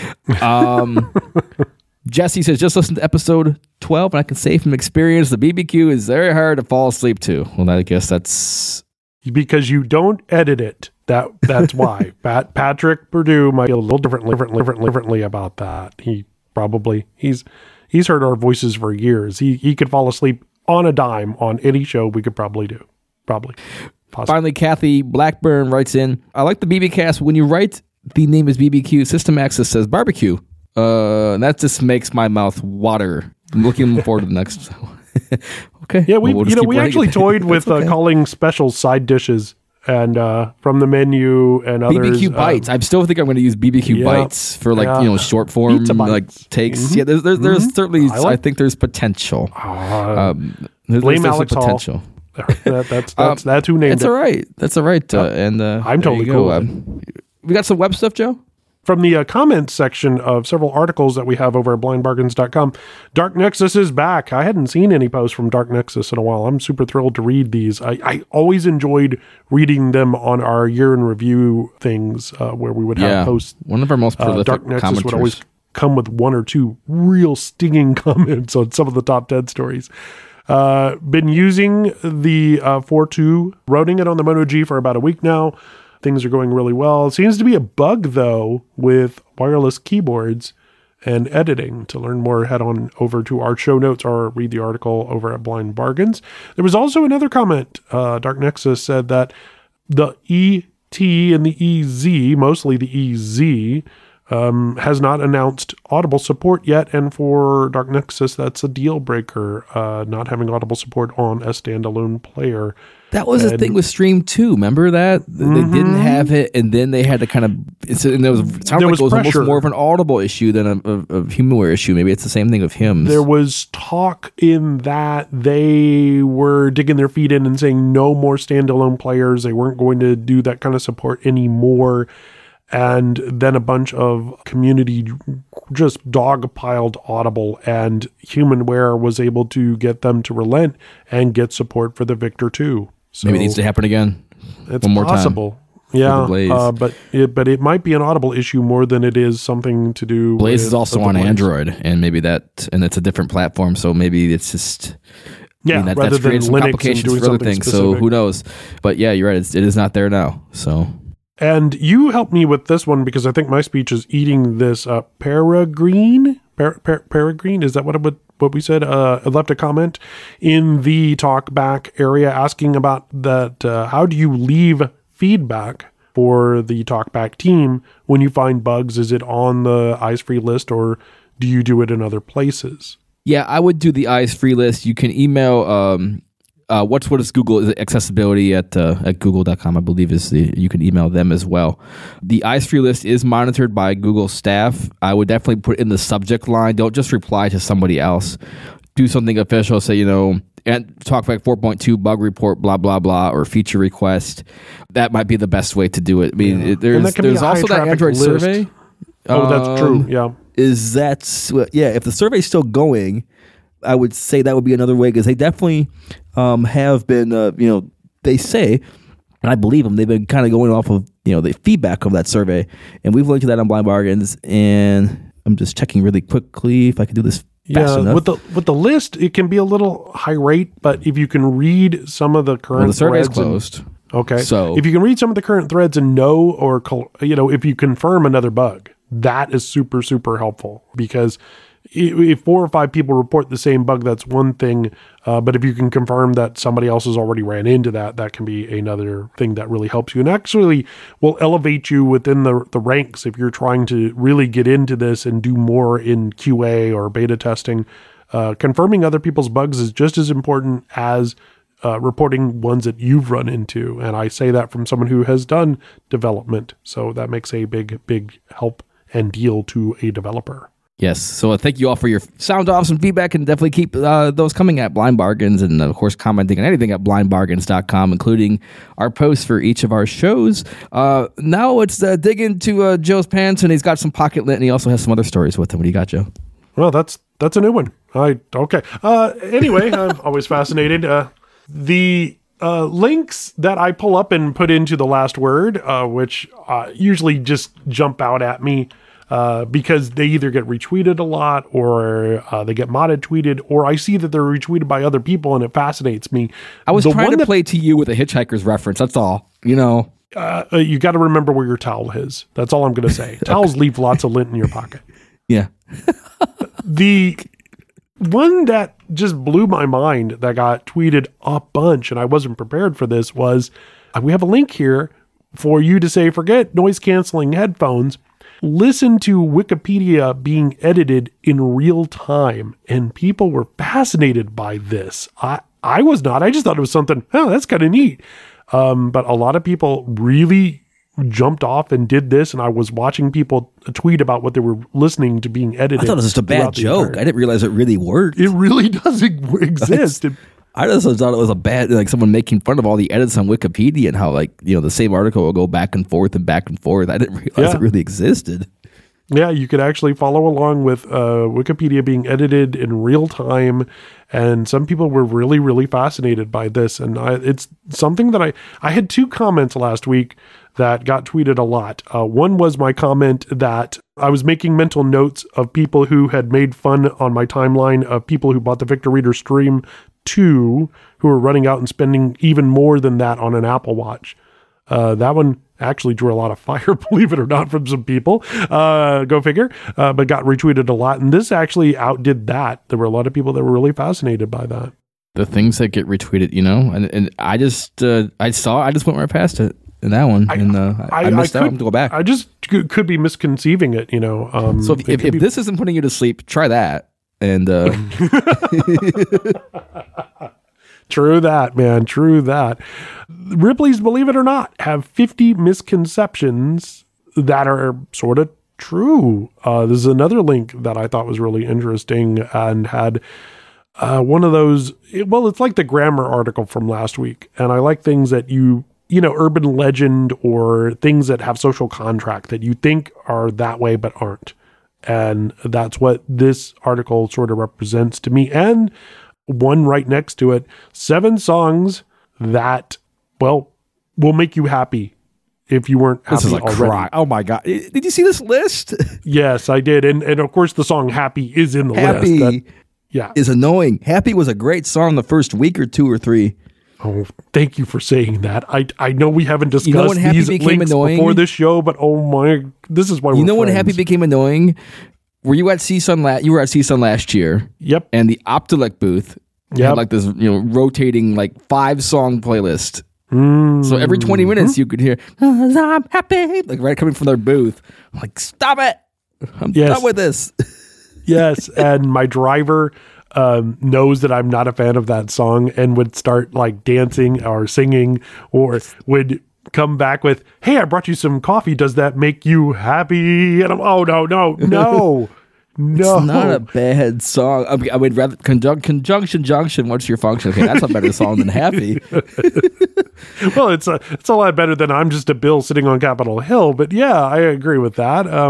Um, Jesse says, just listen to episode twelve, and I can say from experience, the B B Q is very hard to fall asleep to. Well, I guess that's... Because you don't edit it. That that's why. Pat Patrick Purdue might feel a little differently, differently, differently, differently about that. He probably he's he's heard our voices for years. He he could fall asleep on a dime on any show we could probably do. Probably. Possibly. Finally, Kathy Blackburn writes in, I like the B B cast. When you write the name is B B Q, System Access says barbecue. Uh, and that just makes my mouth water. I'm looking forward to the next Okay. Yeah, we Well, we'll you just know keep we running actually it. toyed with That's okay. uh, calling specials side dishes and uh, from the menu and others. B B Q bites. um, I still think I'm going to use B B Q yeah, bites for like yeah. you know short form Pizza bites. like takes. Mhm. Yeah, there's there's, there's Mhm. certainly I I, like- think there's potential. uh, Um, there's, blame there's Alex some Hall. potential. that, that's that's Um, that's who named It's it. all right. That's all right. Uh, and uh, I'm there totally you cool go. with Um, we got some web stuff, Joe. From the uh, comments section of several articles that we have over at blind bargains dot com, Dark Nexus is back. I hadn't seen any posts from Dark Nexus in a while. I'm super thrilled to read these. I, I always enjoyed reading them on our year in review things uh, where we would have Yeah, posts. one of our most Uh, prolific Dark Nexus would always commenters. come with one or two real stinging comments on some of the top ten stories. Uh, been using the uh, four two, routing it on the Moto G for about a week now. Things are going really well. Seems to be a bug, though, with wireless keyboards and editing. To learn more, head on over to our show notes or read the article over at Blind Bargains. There was also another comment. Uh, Dark Nexus said that the E T and the E Z, mostly the E Z, um, has not announced Audible support yet. And for Dark Nexus, that's a deal breaker, uh, not having Audible support on a standalone player. That was a And- thing with Stream two. Remember that they didn't have it, and then they had to kind of. It's, and there was it sounded There like was it was pressure. almost more of an Audible issue than a, a, a Humaware issue. Maybe it's the same thing with hymns. There was talk in that they were digging their feet in and saying no more standalone players. They weren't going to do that kind of support anymore. And then a bunch of community just dogpiled Audible, and Humanware was able to get them to relent and get support for the Victor two. So Maybe it needs to happen again. it's one more time. possible. Yeah, Blaze. uh, but it, but it might be an Audible issue more than it is something to do. Blaze with is also the on Blaze. Android, and maybe that, and it's a different platform, so maybe it's just. Yeah, I mean, that, rather that's than created some Linux and complications doing for other something things. So specific. who knows? But yeah, you're right. It's, it is not there now. So And you helped me with this one because I think my speech is eating this uh, Peregrine. Per, per, Peregrine, is that what it would, what we said? Uh, I left a comment in the talkback area asking about that. Uh, how do you leave feedback for the talkback team when you find bugs? Is it on the eyes free list, or do you do it in other places? yeah, I would do the eyes free list. You can email. Um, Uh, what's what is Google is it accessibility at uh, at google dot com, I believe is the you can email them as well. The eyes free list is monitored by Google staff. I would definitely put in the subject line. Don't just reply to somebody else. Do something official. Say, you know, and TalkBack four point two bug report, blah blah blah, or feature request. That might be the best way to do it. I mean, it, And there's that can be there's a also that high-traffic Android list. survey. Oh, that's true. Um, Yeah. is that's yeah. If the survey's still going, I would say that would be another way because they definitely um, have been. Uh, you know, they say, and I believe them. They've been kind of going off of you know the feedback of that survey, and we've linked to that on Blind Bargains. And I'm just checking really quickly if I can do this. Fast Yeah, enough. with the with the list, it can be a little high rate, but if you can read some of the current Well, the survey's threads and- closed. okay, So- if you can read some of the current threads and know, or col- you know, if you confirm another bug, that is super super helpful because i- if four or five people report the same bug, that's one thing. Uh, but if you can confirm that somebody else has already ran into that, that can be another thing that really helps you and actually will elevate you within the, the ranks if you're trying to really get into this and do more in Q A or beta testing. Uh, confirming other people's bugs is just as important as uh, reporting ones that you've run into. And I say that from someone who has done development. So that makes a big, big help and deal to a developer. Yes. So uh, thank you all for your sound offs and feedback, and definitely keep uh, those coming at Blind Bargains, and of course commenting on anything at blind bargains dot com, including our posts for each of our shows. Uh, now let's uh, dig into uh, Joe's pants, and he's got some pocket lint, and he also has some other stories with him. What do you got, Joe? Well, that's that's a new one. I okay. Uh, anyway, I'm always fascinated. Uh, the uh, links that I pull up and put into the last word, uh, which uh, usually just jump out at me uh, because they either get retweeted a lot or uh, they get modded tweeted, or I see that they're retweeted by other people and it fascinates me. I was The trying one to that- play to you with a Hitchhiker's reference. That's all. You know. Uh, uh, you got to remember where your towel is. That's all I'm going to say. Towels leave lots of lint in your pocket. Yeah. The one that just blew my mind that got tweeted a bunch, and I wasn't prepared for this, was uh, we have a link here for you to say, forget noise canceling headphones. Listen to Wikipedia being edited in real time. And people were fascinated by this. I, I was not. I just thought it was something, oh, that's kind of neat. Um, but a lot of people really jumped off and did this, and I was watching people tweet about what they were listening to being edited. I thought it was just a bad throughout the joke. entire- I didn't realize it really worked. It really does e- exist. It- I just thought it was a bad, like someone making fun of all the edits on Wikipedia and how, like, you know, the same article will go back and forth and back and forth. I didn't realize Yeah. it really existed. yeah, you could actually follow along with uh, Wikipedia being edited in real time, and some people were really, really fascinated by this. And I, it's something that I I had two comments last week that got tweeted a lot. Uh, one was my comment that I was making mental notes of people who had made fun on my timeline of people who bought the Victor Reader Stream two, who were running out and spending even more than that on an Apple Watch. Uh, that one actually drew a lot of fire, believe it or not, from some people. Uh, go figure. Uh, but got retweeted a lot. And this actually outdid that. There were a lot of people that were really fascinated by that. The things that get retweeted, you know, and, and I just, uh, I saw, I just went right past it in that one. and uh, I, I missed out. I'm to go back. I just could, could be misconceiving it, you know. Um, so if, it if, could if be- this isn't putting you to sleep, try that. And uh, True that, man. True that. Ripley's Believe It or Not have fifty misconceptions that are sort of true. Uh, this is another link that I thought was really interesting and had uh, one of those. It, well, it's like the grammar article from last week. And I like things that you, you know, urban legend or things that have social contract that you think are that way but aren't. And that's what this article sort of represents to me. And one right next to it, seven songs that, well, will make you happy if you weren't happy this is a already. cry. Oh my God. Did you see this list? Yes, I did. And and of course the song Happy is in the Happy list. That, yeah. is annoying. Happy was a great song the first week or two or three. Oh, thank you for saying that. I I know we haven't discussed You know when Happy these became links annoying? before this show, but oh my, this is why You we're know when friends. Happy became annoying? Were you at C S U N last? You were at C S U N last year, Yep. and the Optelec booth Yep. had like this, you know, rotating like five song playlist. So every twenty Mm-hmm. minutes you could hear "'Cause I'm happy," like right coming from their booth. I'm like, stop it! I'm Yes. done with this. Yes, and my driver um, knows that I'm not a fan of that song and would start like dancing or singing, or would come back with, "Hey, I brought you some coffee. Does that make you happy?" And I'm, "Oh no, no, no, no!" It's not a bad song. I mean, I would rather conjun- conjunction junction. What's your function? Okay, that's a better song than Happy. Well, it's a it's a lot better than "I'm Just a Bill Sitting on Capitol Hill." But yeah, I agree with that. Um,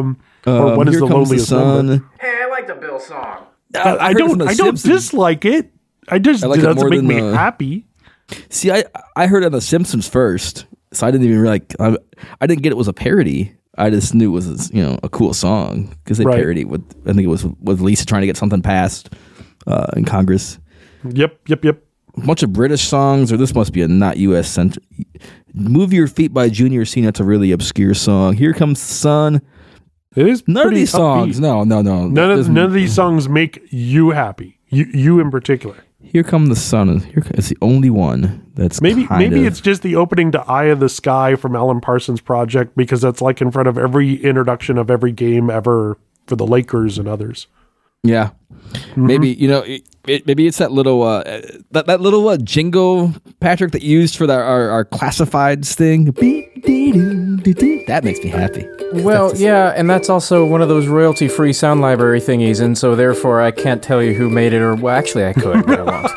Or Um, When is Here the Comes Loneliest Sun. Moment? Hey, I like the Bill song. I, I heard it from don't. The I don't Simpsons. dislike it. I just I like it it doesn't more make than, me uh, happy. See, I I heard it on The Simpsons first, so I didn't even like. I, I didn't get it was a parody. I just knew it was, you know, a cool song because they Right. parodied with. I think it was with Lisa trying to get something passed uh, in Congress. Yep. Yep. Yep. A bunch of British songs, or this must be a not U S centric. Move Your Feet by Junior C. That's a really obscure song. Here Comes the Sun. It is None of pretty these songs. upbeat. No, no, no. None of There's- none of these songs make you happy. You you in particular. Here Come the Sun. Here it's the only one that's Maybe kind maybe of- it's just the opening to Eye of the Sky from Alan Parsons Project because that's like in front of every introduction of every game ever for the Lakers and others. Yeah, Mm-hmm. maybe you know, it, it, maybe it's that little uh, that that little uh, jingle, Patrick, that you used for the, our our classifieds thing. That makes me happy. Well, yeah, and that's also one of those royalty-free sound library thingies, and so therefore I can't tell you who made it, or well, actually I could, but I won't.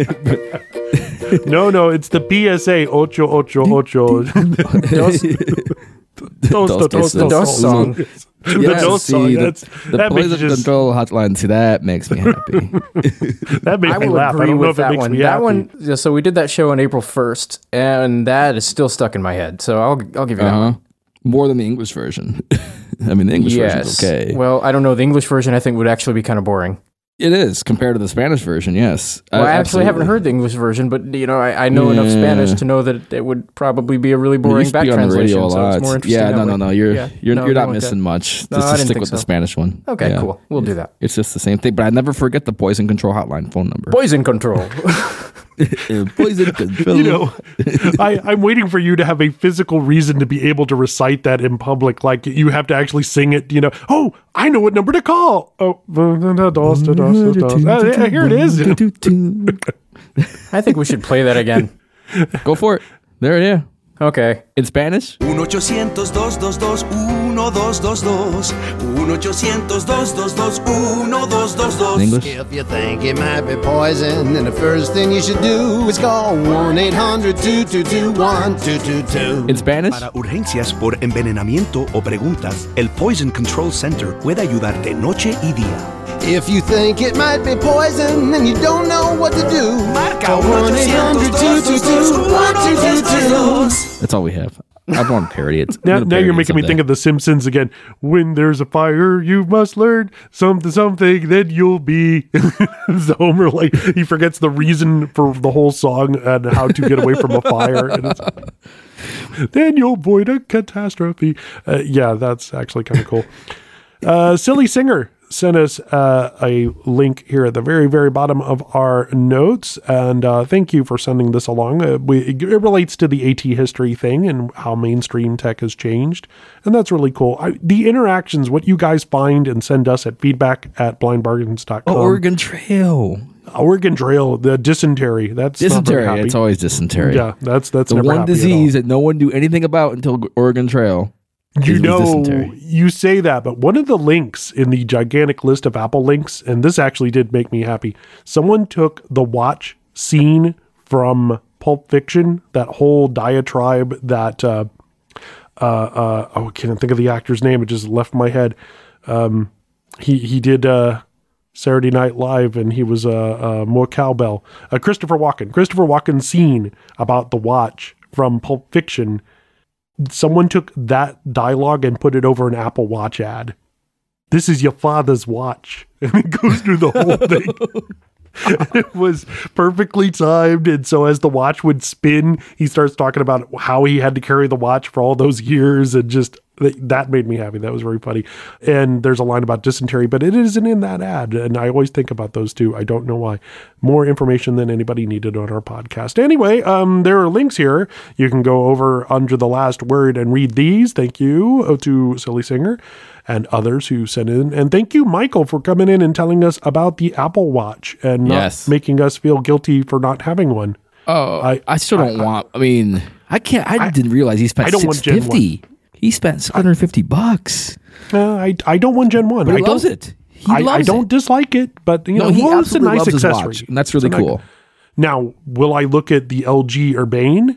No, no, it's the P S A ocho ocho ocho. Dos, Dos, Dos, dos, the dos, DOS dos. song. The Yes, DOS see, song. the, That's, the that makes Poison just, Control Hotline. See, that makes me happy. that makes I me will laugh. I agree don't know with if it that makes one. me That happy. one. yeah, So we did that show on April first, and that is still stuck in my head. So I'll I'll give you that Uh-huh. one. More than the English version. I mean, the English version's okay. Well, I don't know. The English version I think would actually be kind of boring. It is compared to the Spanish version. Yes. Well, Uh, I actually haven't absolutely. heard the English version, but you know, I, I know enough Yeah. Spanish to know that it would probably be a really It boring used to back be on the translation. radio a So lot. it's more interesting. Yeah, that no, no, way. no. You're Yeah. you're No, you're not don't want missing that. much. No, Just I to didn't stick think with the so. Spanish one. Okay, Yeah. cool. We'll do that. It's just the same thing, but I never forget the Poison Control Hotline phone number. Poison control. Uh, Poison Control. You know, I, I'm waiting for you to have a physical reason to be able to recite that in public. Like you have to actually sing it. You know, oh, I know what number to call. Oh, dos, dos, dos, dos. Uh, here it is. I think we should play that again. Go for it. There it is. Okay. In Spanish? one ochocientos dos dos dos uno dos dos dos one ochocientos dos dos dos uno dos dos dos. In English? If you think it might be poison, then the first thing you should do is call one eight hundred two two two one two two two. In Spanish? Para urgencias por envenenamiento o preguntas, el Poison Control Center puede ayudarte noche y día. If you think it might be poison and you don't know what to do, Marca call one eight hundred two two two one two two two. That's all we have. I want to parody it. Now, now you're making me think of The Simpsons again. When there's a fire, you must learn something, something, then you'll be. So Homer, like, he forgets the reason for the whole song and how to get away from a fire. And it's, then you'll avoid a catastrophe. Uh, yeah, that's actually kind of cool. Uh, Silly Singer sent us uh, a link here at the very, very bottom of our notes. And uh, thank you for sending this along. Uh, we, it relates to the AT history thing and how mainstream tech has changed. And that's really cool. I, the interactions, what you guys find and send us at feedback at blind bargains dot com. Oh, Oregon Trail. Oregon Trail, the dysentery. That's Dysentery. Not very It's happy. always dysentery. Yeah, that's that's the never one happy at all. disease that no one knew anything about until Oregon Trail. You is- was know, dysentery. you say that, but one of the links in the gigantic list of Apple links, and this actually did make me happy, someone took the watch scene from Pulp Fiction, that whole diatribe that, uh, uh, uh, oh, I can't think of the actor's name. It just left my head. Um, he, he did, uh, Saturday Night Live, and he was, uh, uh, more cowbell, uh, Christopher Walken, Christopher Walken scene about the watch from Pulp Fiction. Someone took that dialogue and put it over an Apple Watch ad. This is your father's watch. And it goes through the whole thing. It was perfectly timed. And so as the watch would spin, he starts talking about how he had to carry the watch for all those years. And just that made me happy. That was very funny. And there's a line about dysentery, but it isn't in that ad. And I always think about those two. I don't know why. More information than anybody needed on our podcast. Anyway, um, there are links here. You can go over under the last word and read these. Thank you to Silly Singer and others who sent in. And thank you, Michael, for coming in and telling us about the Apple Watch and not Yes. making us feel guilty for not having one. Oh, I- I, I still don't I- want. I mean, I can't. I, I- didn't realize he spent I don't want six Gen fifty. He spent six hundred fifty bucks. Uh, I, I don't want Gen one. But he I loves don't, it. He I, I loves don't it. dislike it, but you No, know, he well, it's a absolutely nice loves his accessory. watch, and that's really It's a nice- cool. Now, will I look at the L G Urbane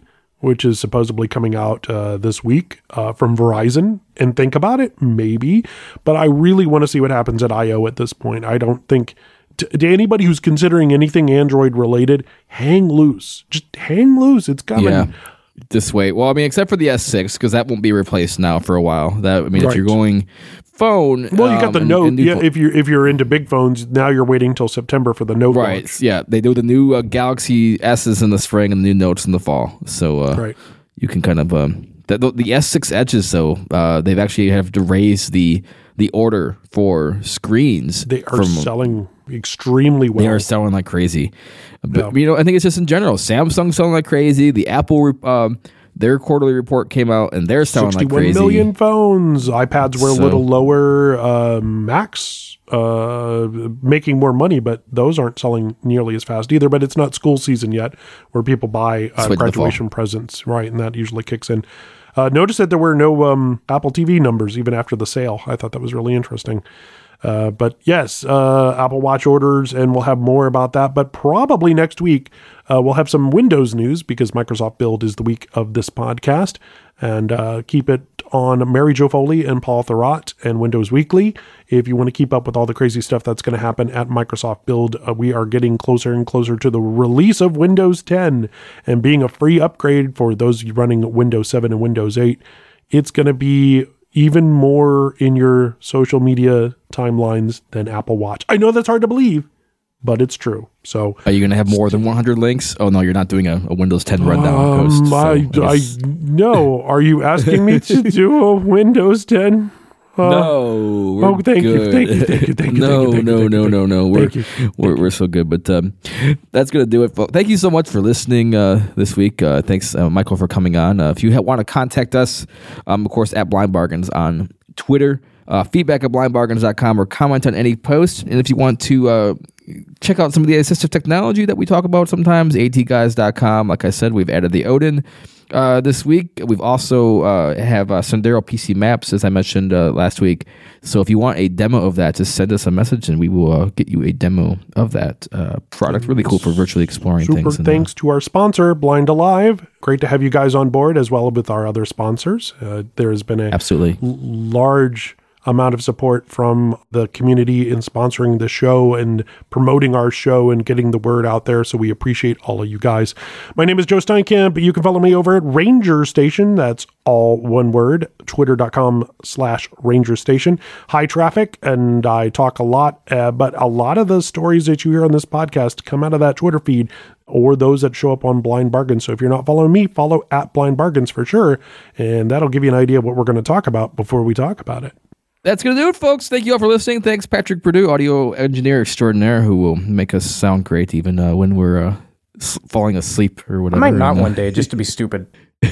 which is supposedly coming out uh, this week uh, from Verizon. And think about it, maybe. But I really want to see what happens at I O at this point. I don't think, to, to anybody who's considering anything Android related, hang loose. Just hang loose. It's coming. Yeah. This way. Well, I mean, except for the S six, because that won't be replaced now for a while. That I mean, Right. if you're going phone, Well, you got the um, and- Note. and new Yeah, phone- if you're if you're into big phones, now you're waiting till September for the Note right. launch. Yeah, they do the new uh, Galaxy S's in the spring and the new Notes in the fall. So uh, Right. you can kind of um, the, the, the S six Edges though. Uh, they've actually have to raise the the order for screens. They are from, selling extremely well. They are selling like crazy. But Yeah. you know, I think it's just in general. Samsung's selling like crazy. The Apple. Um, Their quarterly report came out, and they're selling like sixty-one crazy. million phones. iPads were a So- little lower. Uh, Macs uh, making more money, but those aren't selling nearly as fast either. But it's not school season yet, where people buy uh, Let's wait till the fall. graduation presents, right? And that usually kicks in. Uh, notice that there were no um, Apple T V numbers even after the sale. I thought that was really interesting. Uh, but yes, uh, Apple Watch orders, and we'll have more about that. But probably next week, uh, we'll have some Windows news because Microsoft Build is the week of this podcast. And uh, keep it on Mary Jo Foley and Paul Thurrott and Windows Weekly. If you want to keep up with all the crazy stuff that's going to happen at Microsoft Build, uh, we are getting closer and closer to the release of Windows ten and being a free upgrade for those running Windows seven and Windows eight. It's going to be even more in your social media timelines than Apple Watch. I know that's hard to believe, but it's true. So Are you going to have more than one hundred links? Oh no, you're not doing a, a Windows ten rundown post. um, so I, I I guess- no. Are you asking me to do a Windows ten? Uh, no, we're oh, thank you, good. thank you, thank you, thank you, no, thank you, no, thank you, no, thank no, you. no. We're Thank you, we're we're so good, but um, that's gonna do it. Folks. Thank you so much for listening uh, this week. Uh, thanks, uh, Michael, for coming on. Uh, if you ha- want to contact us, um, of course, at Blind Bargains on Twitter, uh, feedback at blind bargains dot com, or comment on any post. And if you want to uh, check out some of the assistive technology that we talk about sometimes, A T guys dot com. Like I said, we've added the Odin uh, this week. We've also uh, have uh, Sendero P C Maps, as I mentioned uh, last week. So if you want a demo of that, just send us a message and we will uh, get you a demo of that uh, product. Really cool for virtually exploring Super things. and, uh, thanks to our sponsor, Blind Alive. Great to have you guys on board as well with our other sponsors. Uh, there has been a absolutely l- large amount of support from the community in sponsoring the show and promoting our show and getting the word out there. So we appreciate all of you guys. My name is Joe Steinkamp. You can follow me over at Ranger Station. That's all one word, twitter.com slash Ranger Station. High traffic, and I talk a lot, uh, but a lot of the stories that you hear on this podcast come out of that Twitter feed or those that show up on Blind Bargains. So if you're not following me, follow at Blind Bargains for sure. And that'll give you an idea of what we're going to talk about before we talk about it. That's going to do it, folks. Thank you all for listening. Thanks, Patrick Purdue, audio engineer extraordinaire, who will make us sound great even uh, when we're uh, s- falling asleep or I whatever. might not And, uh, one day just to be stupid.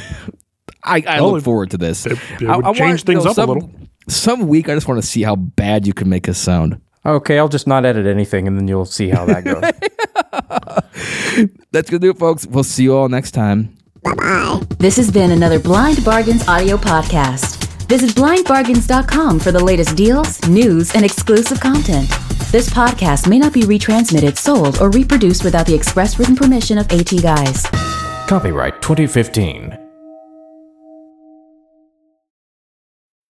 I, I Well, look it- forward to this. it- it I- would I want- change things you know, up a some, little. Some week, I just want to see how bad you can make us sound. Okay, I'll just not edit anything, and then you'll see how that goes. That's going to do it, folks. We'll see you all next time. This has been another Blind Bargains audio podcast. Visit blind bargains dot com for the latest deals, news, and exclusive content. This podcast may not be retransmitted, sold, or reproduced without the express written permission of AT Guys. Copyright twenty fifteen.